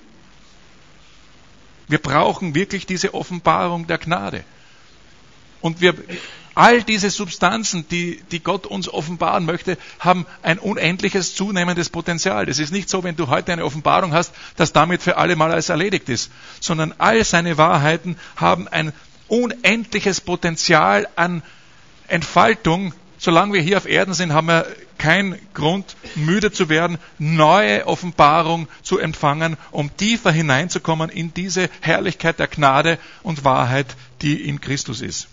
Wir brauchen wirklich diese Offenbarung der Gnade. Und wir, all diese Substanzen, die, die Gott uns offenbaren möchte, haben ein unendliches, zunehmendes Potenzial. Es ist nicht so, wenn du heute eine Offenbarung hast, dass damit für alle Mal alles erledigt ist, sondern all seine Wahrheiten haben ein unendliches Potenzial an Entfaltung. Solange wir hier auf Erden sind, haben wir keinen Grund, müde zu werden, neue Offenbarung zu empfangen, um tiefer hineinzukommen in diese Herrlichkeit der Gnade und Wahrheit, die in Christus ist.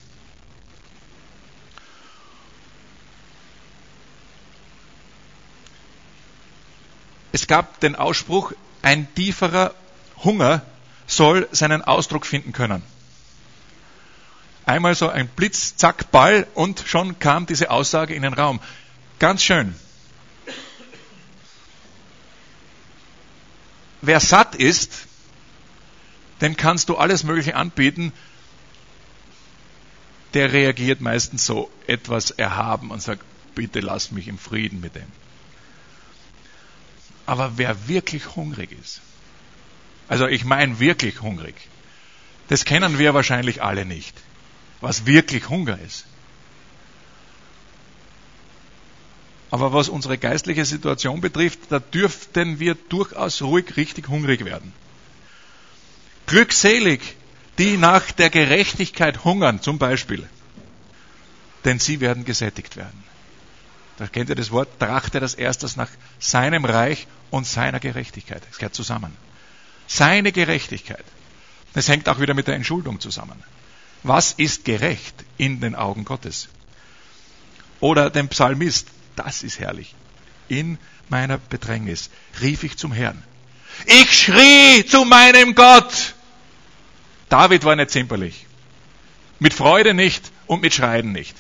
Es gab den Ausspruch, ein tieferer Hunger soll seinen Ausdruck finden können. Einmal so ein Blitz, zack, Ball und schon kam diese Aussage in den Raum. Ganz schön. Wer satt ist, dem kannst du alles Mögliche anbieten, der reagiert meistens so etwas erhaben und sagt, bitte lass mich im Frieden mit dem. Aber wer wirklich hungrig ist, also ich meine wirklich hungrig, das kennen wir wahrscheinlich alle nicht, was wirklich Hunger ist. Aber was unsere geistliche Situation betrifft, da dürften wir durchaus ruhig richtig hungrig werden. Glückselig, die nach der Gerechtigkeit hungern, zum Beispiel, denn sie werden gesättigt werden. Da kennt ihr das Wort, trachte das erstes nach seinem Reich und seiner Gerechtigkeit. Es gehört zusammen. Seine Gerechtigkeit. Das hängt auch wieder mit der Entschuldung zusammen. Was ist gerecht in den Augen Gottes? Oder dem Psalmist, das ist herrlich. In meiner Bedrängnis rief ich zum Herrn. Ich schrie zu meinem Gott. David war nicht zimperlich. Mit Freude nicht und mit Schreien nicht.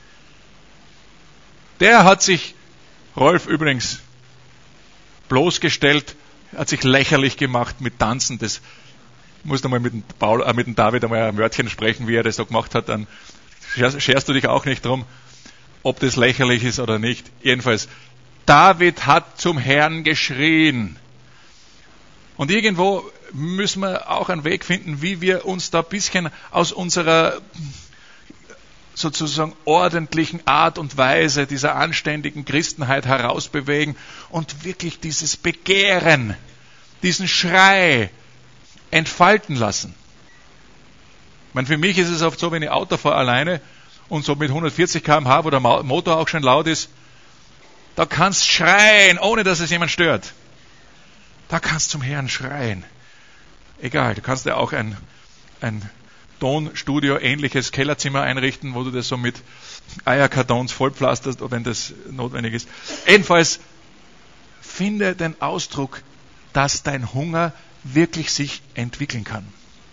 Der hat sich, Rolf übrigens, bloßgestellt, hat sich lächerlich gemacht mit Tanzen. Das muss einmal mit dem, Paul, äh, mit dem David einmal ein Wörtchen sprechen, wie er das so gemacht hat. Dann scherst du dich auch nicht drum, ob das lächerlich ist oder nicht. Jedenfalls, David hat zum Herrn geschrien. Und irgendwo müssen wir auch einen Weg finden, wie wir uns da ein bisschen aus unserer sozusagen ordentlichen Art und Weise dieser anständigen Christenheit herausbewegen und wirklich dieses Begehren, diesen Schrei entfalten lassen. Ich meine, für mich ist es oft so, wenn ich Auto fahre alleine und so mit hundertvierzig Kilometer pro Stunde, wo der Motor auch schon laut ist, da kannst du schreien, ohne dass es jemand stört. Da kannst du zum Herrn schreien. Egal, du kannst ja auch ein, ein Tonstudio ähnliches Kellerzimmer einrichten, wo du das so mit Eierkartons vollpflasterst, wenn das notwendig ist. Jedenfalls, finde den Ausdruck, dass dein Hunger wirklich sich entwickeln kann.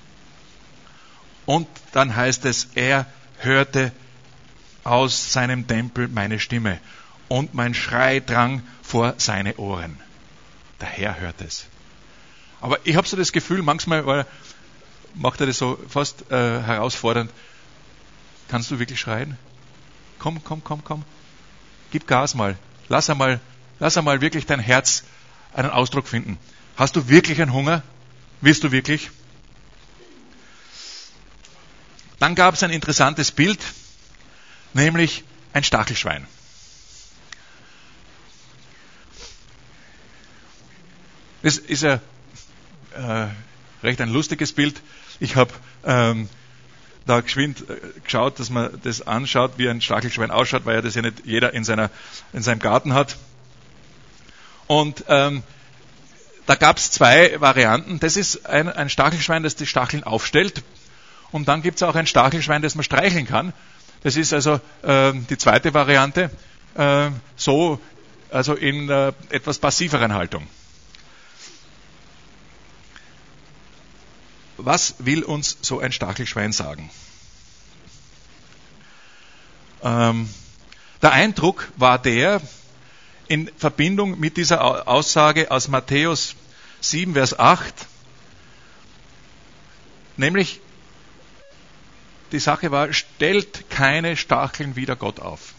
Und dann heißt es, er hörte aus seinem Tempel meine Stimme und mein Schrei drang vor seine Ohren. Der Herr hört es. Aber ich habe so das Gefühl, manchmal weil, macht er das so fast äh, herausfordernd. Kannst du wirklich schreien? Komm, komm, komm, komm. Gib Gas mal. Lass einmal, lass einmal wirklich dein Herz einen Ausdruck finden. Hast du wirklich einen Hunger? Willst du wirklich? Dann gab es ein interessantes Bild, nämlich ein Stachelschwein. Das ist ja äh, recht ein lustiges Bild. Ich habe ähm, da geschwind äh, geschaut, dass man das anschaut, wie ein Stachelschwein ausschaut, weil ja das ja nicht jeder in, seiner, in seinem Garten hat. Und ähm, da gab es zwei Varianten. Das ist ein, ein Stachelschwein, das die Stacheln aufstellt. Und dann gibt es auch ein Stachelschwein, das man streicheln kann. Das ist also äh, die zweite Variante, äh, so also in äh, etwas passiveren Haltung. Was will uns so ein Stachelschwein sagen? Ähm, der Eindruck war der, in Verbindung mit dieser Aussage aus Matthäus sieben, Vers acht, nämlich die Sache war, stellt keine Stacheln wider Gott auf.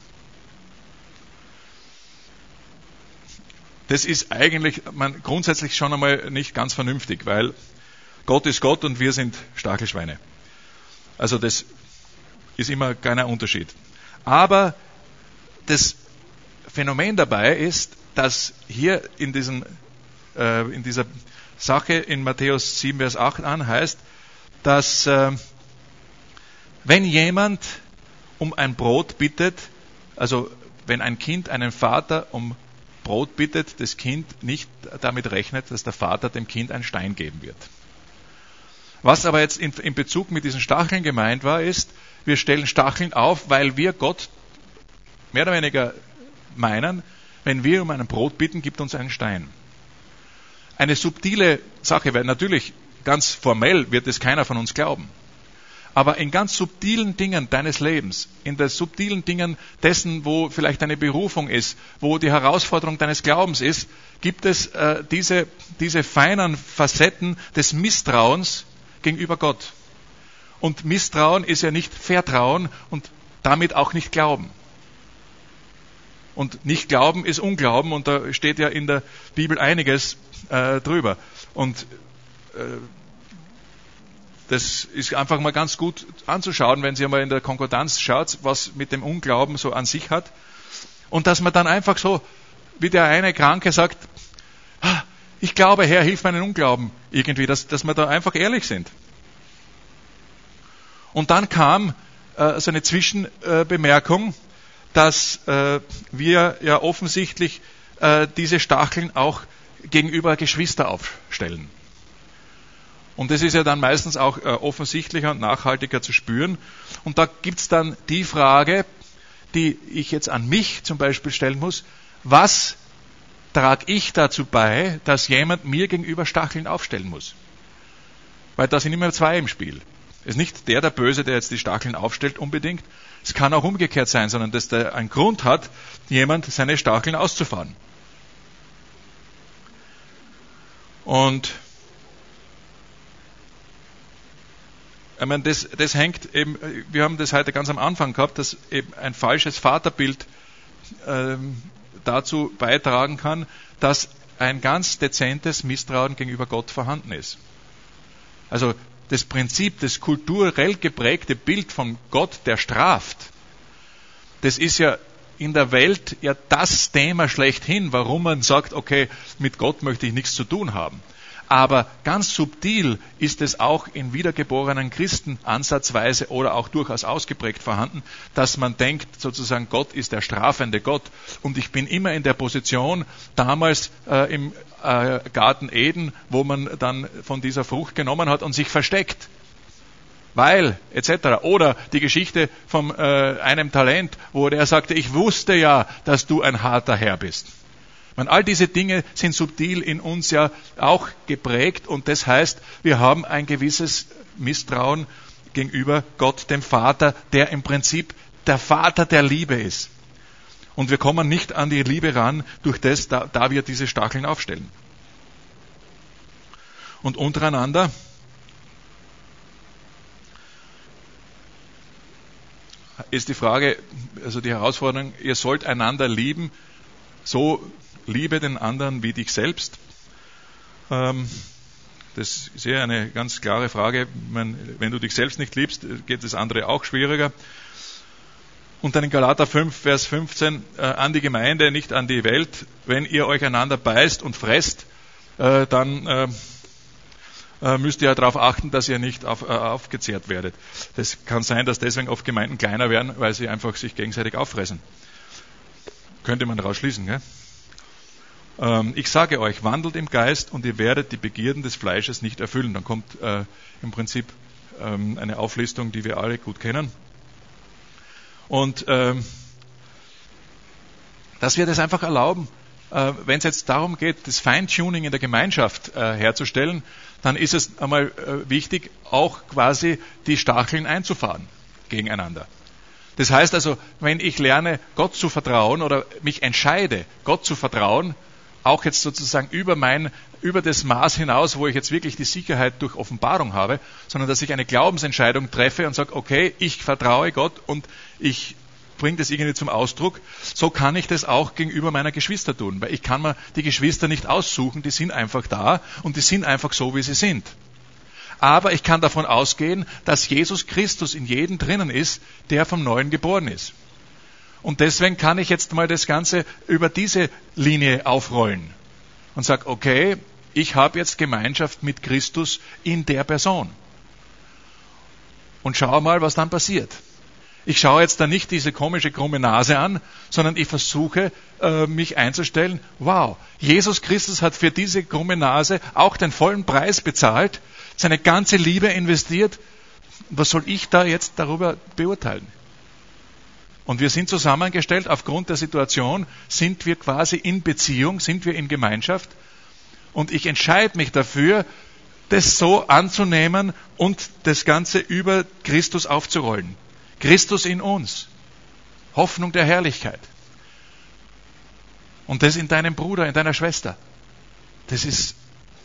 Das ist eigentlich man, grundsätzlich schon einmal nicht ganz vernünftig, weil Gott ist Gott und wir sind Stachelschweine. Also das ist immer keiner Unterschied. Aber das Phänomen dabei ist, dass hier in, diesem, äh, in dieser Sache in Matthäus sieben, Vers acht an heißt, dass äh, wenn jemand um ein Brot bittet, also wenn ein Kind einen Vater um Brot bittet, das Kind nicht damit rechnet, dass der Vater dem Kind einen Stein geben wird. Was aber jetzt in, in Bezug mit diesen Stacheln gemeint war, ist, wir stellen Stacheln auf, weil wir Gott mehr oder weniger meinen, wenn wir um ein Brot bitten, gibt uns einen Stein. Eine subtile Sache, weil natürlich ganz formell wird es keiner von uns glauben. Aber in ganz subtilen Dingen deines Lebens, in den subtilen Dingen dessen, wo vielleicht deine Berufung ist, wo die Herausforderung deines Glaubens ist, gibt es äh, diese, diese feinen Facetten des Misstrauens gegenüber Gott. Und Misstrauen ist ja nicht Vertrauen und damit auch nicht Glauben. Und nicht Glauben ist Unglauben und da steht ja in der Bibel einiges äh, drüber. Und äh, das ist einfach mal ganz gut anzuschauen, wenn Sie einmal in der Konkordanz schaut, was mit dem Unglauben so an sich hat. Und dass man dann einfach so, wie der eine Kranke sagt, ich glaube, Herr, hilf meinen Unglauben. Irgendwie, dass, dass wir da einfach ehrlich sind. Und dann kam äh, so eine Zwischenbemerkung, äh, dass äh, wir ja offensichtlich äh, diese Stacheln auch gegenüber Geschwister aufstellen. Und das ist ja dann meistens auch äh, offensichtlicher und nachhaltiger zu spüren. Und da gibt es dann die Frage, die ich jetzt an mich zum Beispiel stellen muss, was trage ich dazu bei, dass jemand mir gegenüber Stacheln aufstellen muss? Weil da sind immer zwei im Spiel. Es ist nicht der, der Böse, der jetzt die Stacheln aufstellt unbedingt. Es kann auch umgekehrt sein, sondern dass der einen Grund hat, jemand seine Stacheln auszufahren. Und ich meine, das, das hängt eben, wir haben das heute ganz am Anfang gehabt, dass eben ein falsches Vaterbild ähm, dazu beitragen kann, dass ein ganz dezentes Misstrauen gegenüber Gott vorhanden ist. Also das Prinzip, das kulturell geprägte Bild von Gott, der straft, das ist ja in der Welt ja das Thema schlechthin, warum man sagt, okay, mit Gott möchte ich nichts zu tun haben. Aber ganz subtil ist es auch in wiedergeborenen Christen ansatzweise oder auch durchaus ausgeprägt vorhanden, dass man denkt, sozusagen Gott ist der strafende Gott und ich bin immer in der Position, damals äh, im äh, Garten Eden, wo man dann von dieser Frucht genommen hat und sich versteckt. Weil, et cetera. Oder die Geschichte von äh, einem Talent, wo der sagte, ich wusste ja, dass du ein harter Herr bist. Man, all diese Dinge sind subtil in uns ja auch geprägt und das heißt, wir haben ein gewisses Misstrauen gegenüber Gott, dem Vater, der im Prinzip der Vater der Liebe ist. Und wir kommen nicht an die Liebe ran, durch das, da, da wir diese Stacheln aufstellen. Und untereinander ist die Frage, also die Herausforderung, ihr sollt einander lieben, so liebe den anderen wie dich selbst. Ähm, das ist ja eine ganz klare Frage. Meine, wenn du dich selbst nicht liebst, geht das andere auch schwieriger. Und dann in Galater fünf, Vers fünfzehn, äh, an die Gemeinde, nicht an die Welt. Wenn ihr euch einander beißt und fresst, äh, dann äh, äh, müsst ihr ja darauf achten, dass ihr nicht auf, äh, aufgezehrt werdet. Das kann sein, dass deswegen oft Gemeinden kleiner werden, weil sie einfach sich gegenseitig auffressen. Könnte man daraus schließen, gell? Ähm, ich sage euch, wandelt im Geist und ihr werdet die Begierden des Fleisches nicht erfüllen. Dann kommt äh, im Prinzip ähm, eine Auflistung, die wir alle gut kennen. Und ähm, dass wir das einfach erlauben, äh, wenn es jetzt darum geht, das Feintuning in der Gemeinschaft äh, herzustellen, dann ist es einmal äh, wichtig, auch quasi die Stacheln einzufahren gegeneinander. Das heißt also, wenn ich lerne, Gott zu vertrauen oder mich entscheide, Gott zu vertrauen, auch jetzt sozusagen über mein, über das Maß hinaus, wo ich jetzt wirklich die Sicherheit durch Offenbarung habe, sondern dass ich eine Glaubensentscheidung treffe und sage, okay, ich vertraue Gott und ich bringe das irgendwie zum Ausdruck, so kann ich das auch gegenüber meiner Geschwister tun, weil ich kann mir die Geschwister nicht aussuchen, die sind einfach da und die sind einfach so, wie sie sind. Aber ich kann davon ausgehen, dass Jesus Christus in jedem drinnen ist, der vom Neuen geboren ist. Und deswegen kann ich jetzt mal das Ganze über diese Linie aufrollen und sage, okay, ich habe jetzt Gemeinschaft mit Christus in der Person. Und schau mal, was dann passiert. Ich schaue jetzt da nicht diese komische krumme Nase an, sondern ich versuche, äh, mich einzustellen, wow, Jesus Christus hat für diese krumme Nase auch den vollen Preis bezahlt, seine ganze Liebe investiert. Was soll ich da jetzt darüber beurteilen? Und wir sind zusammengestellt, aufgrund der Situation sind wir quasi in Beziehung, sind wir in Gemeinschaft. Und ich entscheide mich dafür, das so anzunehmen und das Ganze über Christus aufzurollen. Christus in uns. Hoffnung der Herrlichkeit. Und das in deinem Bruder, in deiner Schwester. Das ist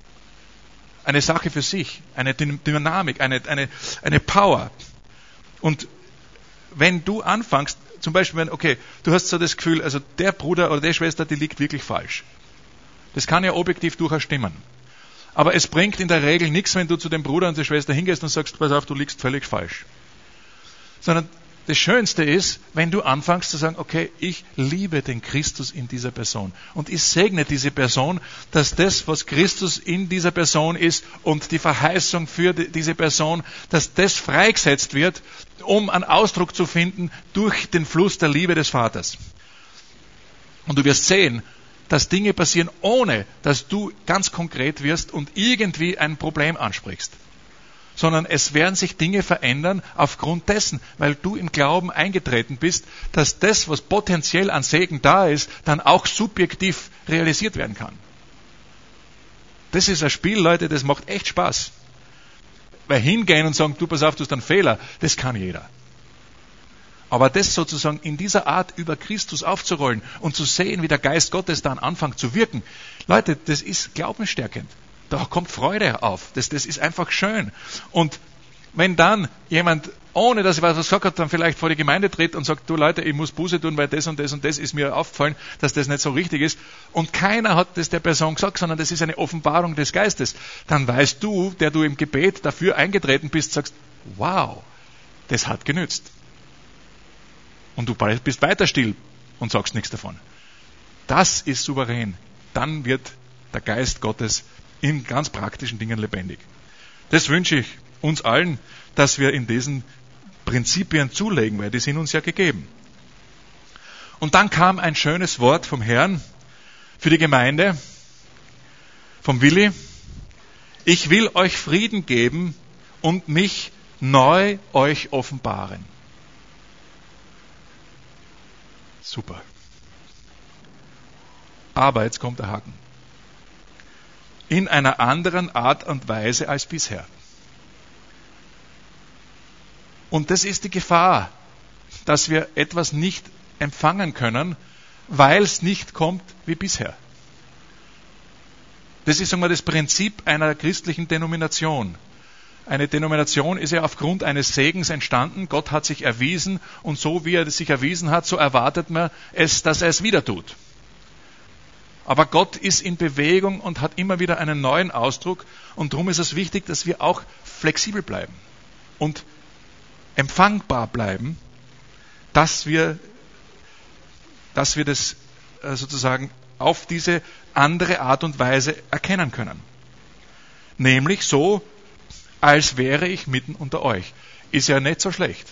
eine Sache für sich, eine Dynamik, eine, eine, eine Power. Und wenn du anfängst, zum Beispiel, wenn, okay, du hast so das Gefühl, also der Bruder oder der Schwester, die liegt wirklich falsch. Das kann ja objektiv durchaus stimmen. Aber es bringt in der Regel nichts, wenn du zu dem Bruder und der Schwester hingehst und sagst, pass auf, du liegst völlig falsch. Sondern das Schönste ist, wenn du anfängst zu sagen, okay, ich liebe den Christus in dieser Person. Und ich segne diese Person, dass das, was Christus in dieser Person ist und die Verheißung für diese Person, dass das freigesetzt wird, um einen Ausdruck zu finden durch den Fluss der Liebe des Vaters. Und du wirst sehen, dass Dinge passieren, ohne dass du ganz konkret wirst und irgendwie ein Problem ansprichst. Sondern es werden sich Dinge verändern aufgrund dessen, weil du im Glauben eingetreten bist, dass das, was potenziell an Segen da ist, dann auch subjektiv realisiert werden kann. Das ist ein Spiel, Leute, das macht echt Spaß. Weil hingehen und sagen, du pass auf, du hast einen Fehler, das kann jeder. Aber das sozusagen in dieser Art über Christus aufzurollen und zu sehen, wie der Geist Gottes dann anfängt zu wirken, Leute, das ist glaubensstärkend. Da kommt Freude auf. Das, das ist einfach schön. Und wenn dann jemand, ohne dass er was gesagt hat, dann vielleicht vor die Gemeinde tritt und sagt, du Leute, ich muss Buße tun, weil das und das und das ist mir aufgefallen, dass das nicht so richtig ist. Und keiner hat das der Person gesagt, sondern das ist eine Offenbarung des Geistes. Dann weißt du, der du im Gebet dafür eingetreten bist, sagst, wow, das hat genützt. Und du bist weiter still und sagst nichts davon. Das ist souverän. Dann wird der Geist Gottes in ganz praktischen Dingen lebendig. Das wünsche ich uns allen, dass wir in diesen Prinzipien zulegen, weil die sind uns ja gegeben. Und dann kam ein schönes Wort vom Herrn für die Gemeinde, vom Willi. Ich will euch Frieden geben und mich neu euch offenbaren. Super. Aber jetzt kommt der Haken. In einer anderen Art und Weise als bisher. Und das ist die Gefahr, dass wir etwas nicht empfangen können, weil es nicht kommt wie bisher. Das ist, sagen wir, das Prinzip einer christlichen Denomination. Eine Denomination ist ja aufgrund eines Segens entstanden. Gott hat sich erwiesen und so wie er sich erwiesen hat, so erwartet man es, dass er es wieder tut. Aber Gott ist in Bewegung und hat immer wieder einen neuen Ausdruck. Und darum ist es wichtig, dass wir auch flexibel bleiben und empfangbar bleiben, dass wir, dass wir das sozusagen auf diese andere Art und Weise erkennen können. Nämlich so, als wäre ich mitten unter euch. Ist ja nicht so schlecht.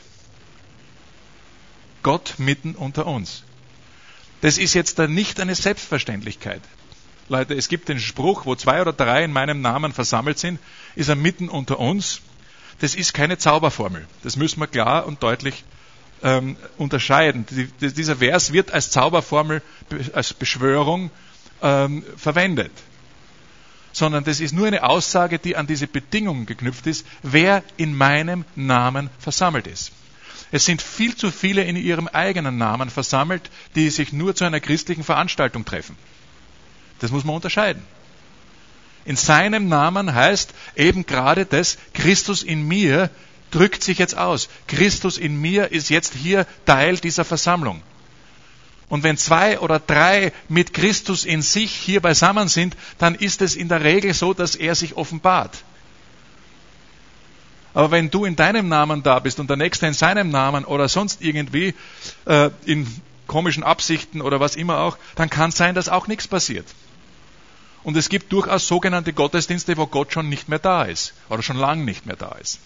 Gott mitten unter uns. Das ist jetzt da nicht eine Selbstverständlichkeit. Leute, es gibt den Spruch, wo zwei oder drei in meinem Namen versammelt sind, ist er mitten unter uns. Das ist keine Zauberformel. Das müssen wir klar und deutlich ähm, unterscheiden. Die, die, dieser Vers wird als Zauberformel, als Beschwörung ähm, verwendet. Sondern das ist nur eine Aussage, die an diese Bedingung geknüpft ist, wer in meinem Namen versammelt ist. Es sind viel zu viele in ihrem eigenen Namen versammelt, die sich nur zu einer christlichen Veranstaltung treffen. Das muss man unterscheiden. In seinem Namen heißt eben gerade das, Christus in mir drückt sich jetzt aus. Christus in mir ist jetzt hier Teil dieser Versammlung. Und wenn zwei oder drei mit Christus in sich hier beisammen sind, dann ist es in der Regel so, dass er sich offenbart. Aber wenn du in deinem Namen da bist und der Nächste in seinem Namen oder sonst irgendwie äh, in komischen Absichten oder was immer auch, dann kann es sein, dass auch nichts passiert. Und es gibt durchaus sogenannte Gottesdienste, wo Gott schon nicht mehr da ist oder schon lange nicht mehr da ist.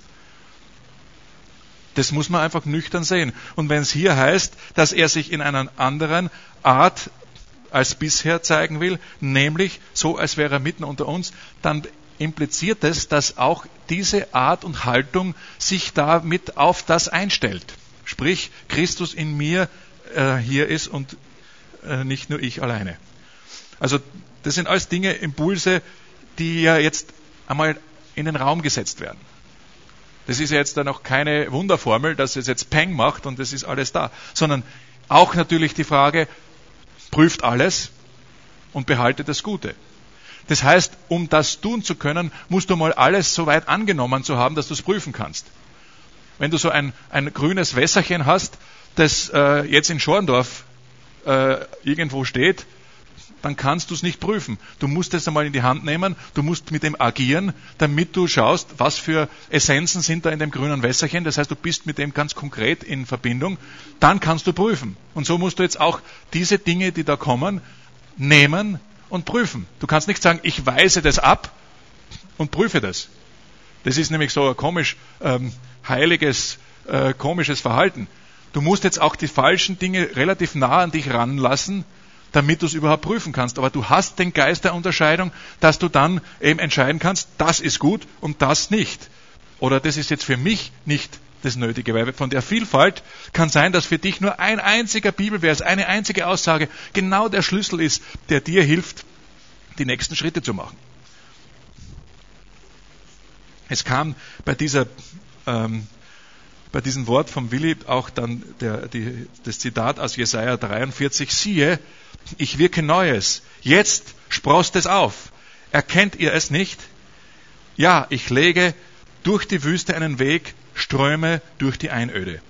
Das muss man einfach nüchtern sehen. Und wenn es hier heißt, dass er sich in einer anderen Art als bisher zeigen will, nämlich so, als wäre er mitten unter uns, dann impliziert es, dass auch diese Art und Haltung sich damit auf das einstellt. Sprich, Christus in mir äh, hier ist und äh, nicht nur ich alleine. Also das sind alles Dinge, Impulse, die ja jetzt einmal in den Raum gesetzt werden. Das ist ja jetzt dann auch keine Wunderformel, dass es jetzt Peng macht und das ist alles da. Sondern auch natürlich die Frage, prüft alles und behaltet das Gute. Das heißt, um das tun zu können, musst du mal alles so weit angenommen zu haben, dass du es prüfen kannst. Wenn du so ein, ein grünes Wässerchen hast, das äh, jetzt in Schorndorf äh, irgendwo steht, dann kannst du es nicht prüfen. Du musst es einmal in die Hand nehmen, du musst mit dem agieren, damit du schaust, was für Essenzen sind da in dem grünen Wässerchen. Das heißt, du bist mit dem ganz konkret in Verbindung. Dann kannst du prüfen. Und so musst du jetzt auch diese Dinge, die da kommen, nehmen und prüfen. Du kannst nicht sagen, ich weise das ab und prüfe das. Das ist nämlich so ein komisch ähm, heiliges, äh, komisches Verhalten. Du musst jetzt auch die falschen Dinge relativ nah an dich ranlassen, damit du es überhaupt prüfen kannst. Aber du hast den Geist der Unterscheidung, dass du dann eben entscheiden kannst, das ist gut und das nicht. Oder das ist jetzt für mich nicht das Nötige. Weil von der Vielfalt kann sein, dass für dich nur ein einziger Bibelvers, eine einzige Aussage genau der Schlüssel ist, der dir hilft, die nächsten Schritte zu machen. Es kam bei dieser ähm, bei diesem Wort vom Willi auch dann der, die, das Zitat aus Jesaja dreiundvierzig, siehe, ich wirke Neues, jetzt sproßt es auf. Erkennt ihr es nicht? Ja, ich lege durch die Wüste einen Weg, Ströme durch die Einöde.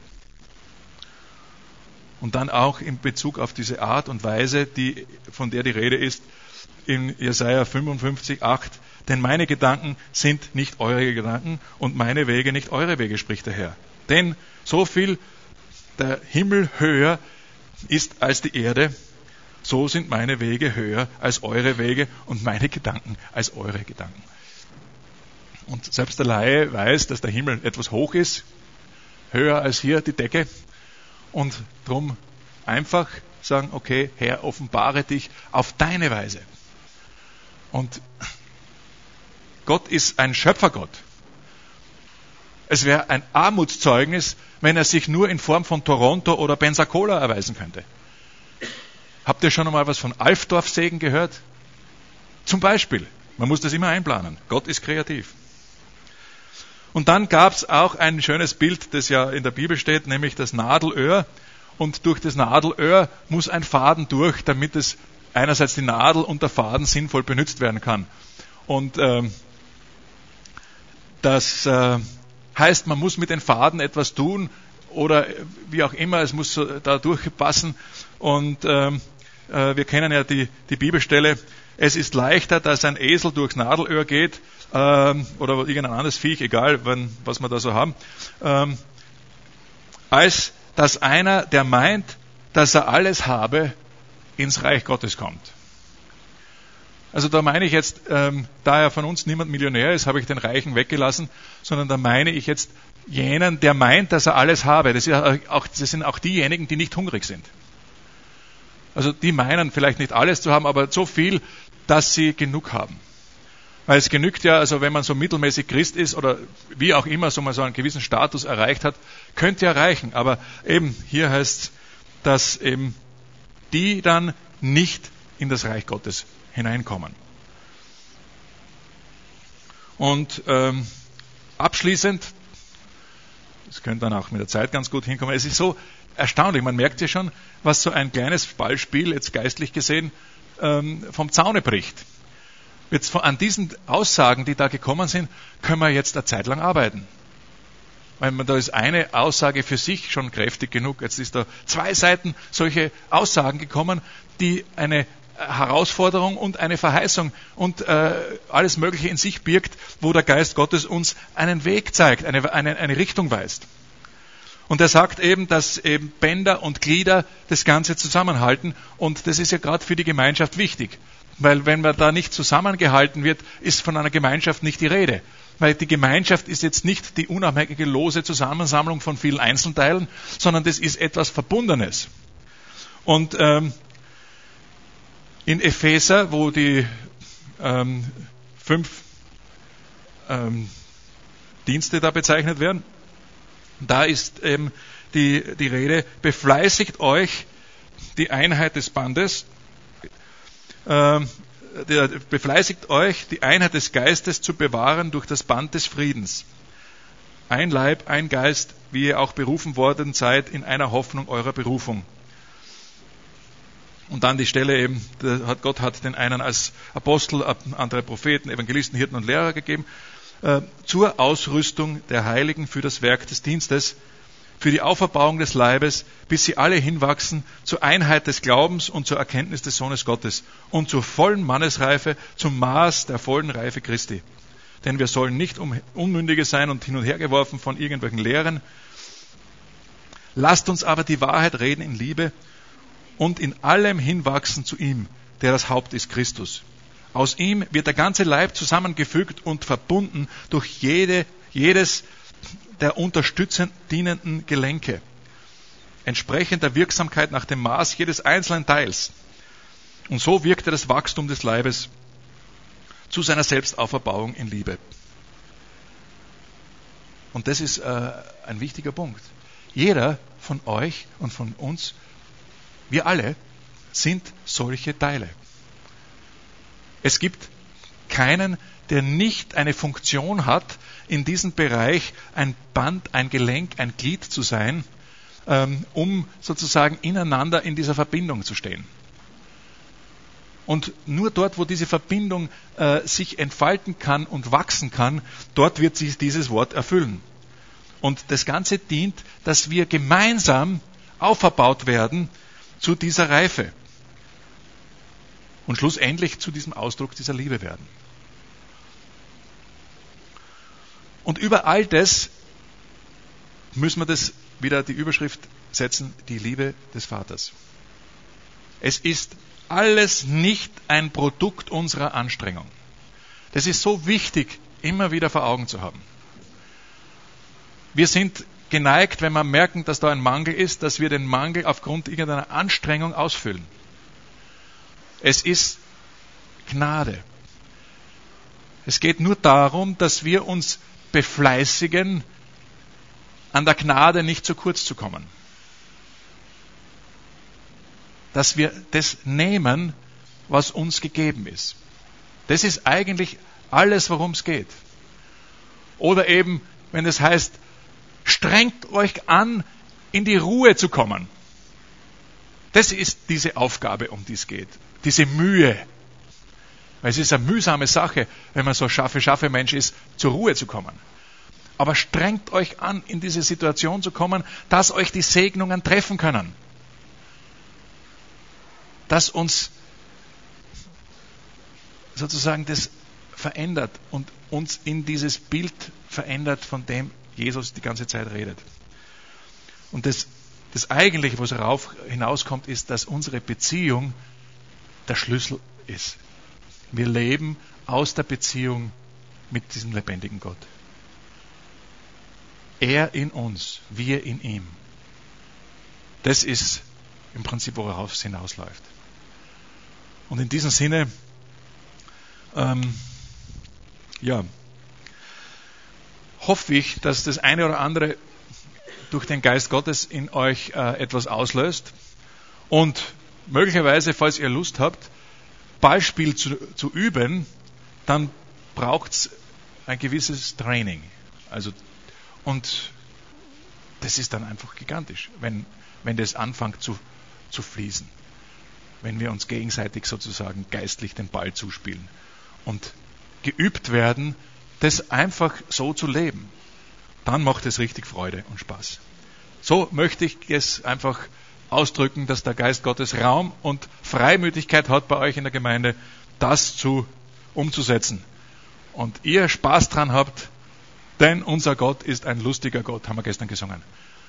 Und dann auch in Bezug auf diese Art und Weise, die, von der die Rede ist, in Jesaja fünfundfünfzig, acht, denn meine Gedanken sind nicht eure Gedanken und meine Wege nicht eure Wege, spricht der Herr. Denn so viel der Himmel höher ist als die Erde, so sind meine Wege höher als eure Wege und meine Gedanken als eure Gedanken. Und selbst der Laie weiß, dass der Himmel etwas hoch ist, höher als hier die Decke. Und darum einfach sagen, okay, Herr, offenbare dich auf deine Weise. Und Gott ist ein Schöpfergott. Es wäre ein Armutszeugnis, wenn er sich nur in Form von Toronto oder Pensacola erweisen könnte. Habt ihr schon einmal was von Alfdorf-Segen gehört? Zum Beispiel. Man muss das immer einplanen. Gott ist kreativ. Und dann gab es auch ein schönes Bild, das ja in der Bibel steht, nämlich das Nadelöhr. Und durch das Nadelöhr muss ein Faden durch, damit es einerseits die Nadel und der Faden sinnvoll benutzt werden kann. Und ähm, das äh, heißt, man muss mit den Faden etwas tun oder wie auch immer, es muss so da durchpassen. Und ähm, äh, wir kennen ja die, die Bibelstelle, es ist leichter, dass ein Esel durchs Nadelöhr geht ähm, oder irgendein anderes Viech, egal wenn, was wir da so haben, ähm, als dass einer, der meint, dass er alles habe, ins Reich Gottes kommt. Also da meine ich jetzt, ähm, da ja von uns niemand Millionär ist, habe ich den Reichen weggelassen, sondern da meine ich jetzt jenen, der meint, dass er alles habe. Das, ist ja auch, das sind auch diejenigen, die nicht hungrig sind. Also die meinen vielleicht nicht alles zu haben, aber so viel, dass sie genug haben. Weil es genügt ja, also wenn man so mittelmäßig Christ ist oder wie auch immer so mal so einen gewissen Status erreicht hat, könnte ja reichen. Aber eben hier heißt es, dass eben die dann nicht in das Reich Gottes hineinkommen. Und ähm, abschließend, das könnte dann auch mit der Zeit ganz gut hinkommen, es ist so erstaunlich, man merkt ja schon, was so ein kleines Ballspiel, jetzt geistlich gesehen, ähm, vom Zaune bricht. Jetzt von, an diesen Aussagen, die da gekommen sind, können wir jetzt eine Zeit lang arbeiten. Weil man, da ist eine Aussage für sich schon kräftig genug. Jetzt ist da zwei Seiten solche Aussagen gekommen, die eine Herausforderung und eine Verheißung und äh, alles Mögliche in sich birgt, wo der Geist Gottes uns einen Weg zeigt, eine, eine, eine Richtung weist. Und er sagt eben, dass eben Bänder und Glieder das Ganze zusammenhalten und das ist ja gerade für die Gemeinschaft wichtig. Weil wenn man da nicht zusammengehalten wird, ist von einer Gemeinschaft nicht die Rede. Weil die Gemeinschaft ist jetzt nicht die unabhängige, lose Zusammensammlung von vielen Einzelteilen, sondern das ist etwas Verbundenes. Und ähm, in Epheser, wo die ähm, fünf ähm, Dienste da bezeichnet werden, da ist ähm, die, die Rede, befleißigt euch die Einheit des Bandes, ähm, der, befleißigt euch die Einheit des Geistes zu bewahren durch das Band des Friedens. Ein Leib, ein Geist, wie ihr auch berufen worden seid in einer Hoffnung eurer Berufung. Und dann die Stelle eben, Gott hat den einen als Apostel, andere Propheten, Evangelisten, Hirten und Lehrer gegeben, äh, zur Ausrüstung der Heiligen für das Werk des Dienstes, für die Auferbauung des Leibes, bis sie alle hinwachsen zur Einheit des Glaubens und zur Erkenntnis des Sohnes Gottes und zur vollen Mannesreife, zum Maß der vollen Reife Christi. Denn wir sollen nicht Unmündige sein und hin und her geworfen von irgendwelchen Lehren. Lasst uns aber die Wahrheit reden in Liebe und in allem hinwachsen zu ihm, der das Haupt ist, Christus. Aus ihm wird der ganze Leib zusammengefügt und verbunden durch jede, jedes der unterstützend dienenden Gelenke, entsprechend der Wirksamkeit nach dem Maß jedes einzelnen Teils. Und so wirkte das Wachstum des Leibes zu seiner Selbstauferbauung in Liebe. Und das ist äh, ein wichtiger Punkt. Jeder von euch und von uns, wir alle, sind solche Teile. Es gibt keinen, der nicht eine Funktion hat, in diesem Bereich ein Band, ein Gelenk, ein Glied zu sein, ähm, um sozusagen ineinander in dieser Verbindung zu stehen. Und nur dort, wo diese Verbindung äh, sich entfalten kann und wachsen kann, dort wird sich dieses Wort erfüllen. Und das Ganze dient, dass wir gemeinsam auferbaut werden zu dieser Reife und schlussendlich zu diesem Ausdruck dieser Liebe werden. Und über all das müssen wir das wieder die Überschrift setzen, die Liebe des Vaters. Es ist alles nicht ein Produkt unserer Anstrengung. Das ist so wichtig, immer wieder vor Augen zu haben. Wir sind geneigt, wenn wir merken, dass da ein Mangel ist, dass wir den Mangel aufgrund irgendeiner Anstrengung ausfüllen. Es ist Gnade. Es geht nur darum, dass wir uns befleißigen, an der Gnade nicht zu kurz zu kommen. Dass wir das nehmen, was uns gegeben ist. Das ist eigentlich alles, worum es geht. Oder eben, wenn es heißt, strengt euch an, in die Ruhe zu kommen. Das ist diese Aufgabe, um die es geht. Diese Mühe. Weil es ist eine mühsame Sache, wenn man so schaffe, schaffe Mensch ist, zur Ruhe zu kommen. Aber strengt euch an, in diese Situation zu kommen, dass euch die Segnungen treffen können. Dass uns sozusagen das verändert und uns in dieses Bild verändert, von dem Jesus die ganze Zeit redet. Und das, das Eigentliche, was darauf hinauskommt, ist, dass unsere Beziehung der Schlüssel ist. Wir leben aus der Beziehung mit diesem lebendigen Gott. Er in uns, wir in ihm. Das ist im Prinzip, worauf es hinausläuft. Und in diesem Sinne, ähm, ja, hoffe ich, dass das eine oder andere durch den Geist Gottes in euch äh, etwas auslöst und möglicherweise, falls ihr Lust habt, Ballspiel zu, zu üben, dann braucht es ein gewisses Training. Also, und das ist dann einfach gigantisch, wenn, wenn das anfängt zu, zu fließen. Wenn wir uns gegenseitig sozusagen geistlich den Ball zuspielen und geübt werden, das einfach so zu leben, dann macht es richtig Freude und Spaß. So möchte ich es einfach ausdrücken, dass der Geist Gottes Raum und Freimütigkeit hat bei euch in der Gemeinde, das zu umzusetzen. Und ihr Spaß dran habt, denn unser Gott ist ein lustiger Gott, haben wir gestern gesungen.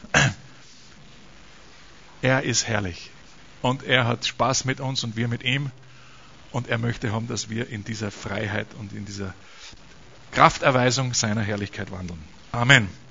Er ist herrlich und er hat Spaß mit uns und wir mit ihm und er möchte haben, dass wir in dieser Freiheit und in dieser Krafterweisung seiner Herrlichkeit wandeln. Amen.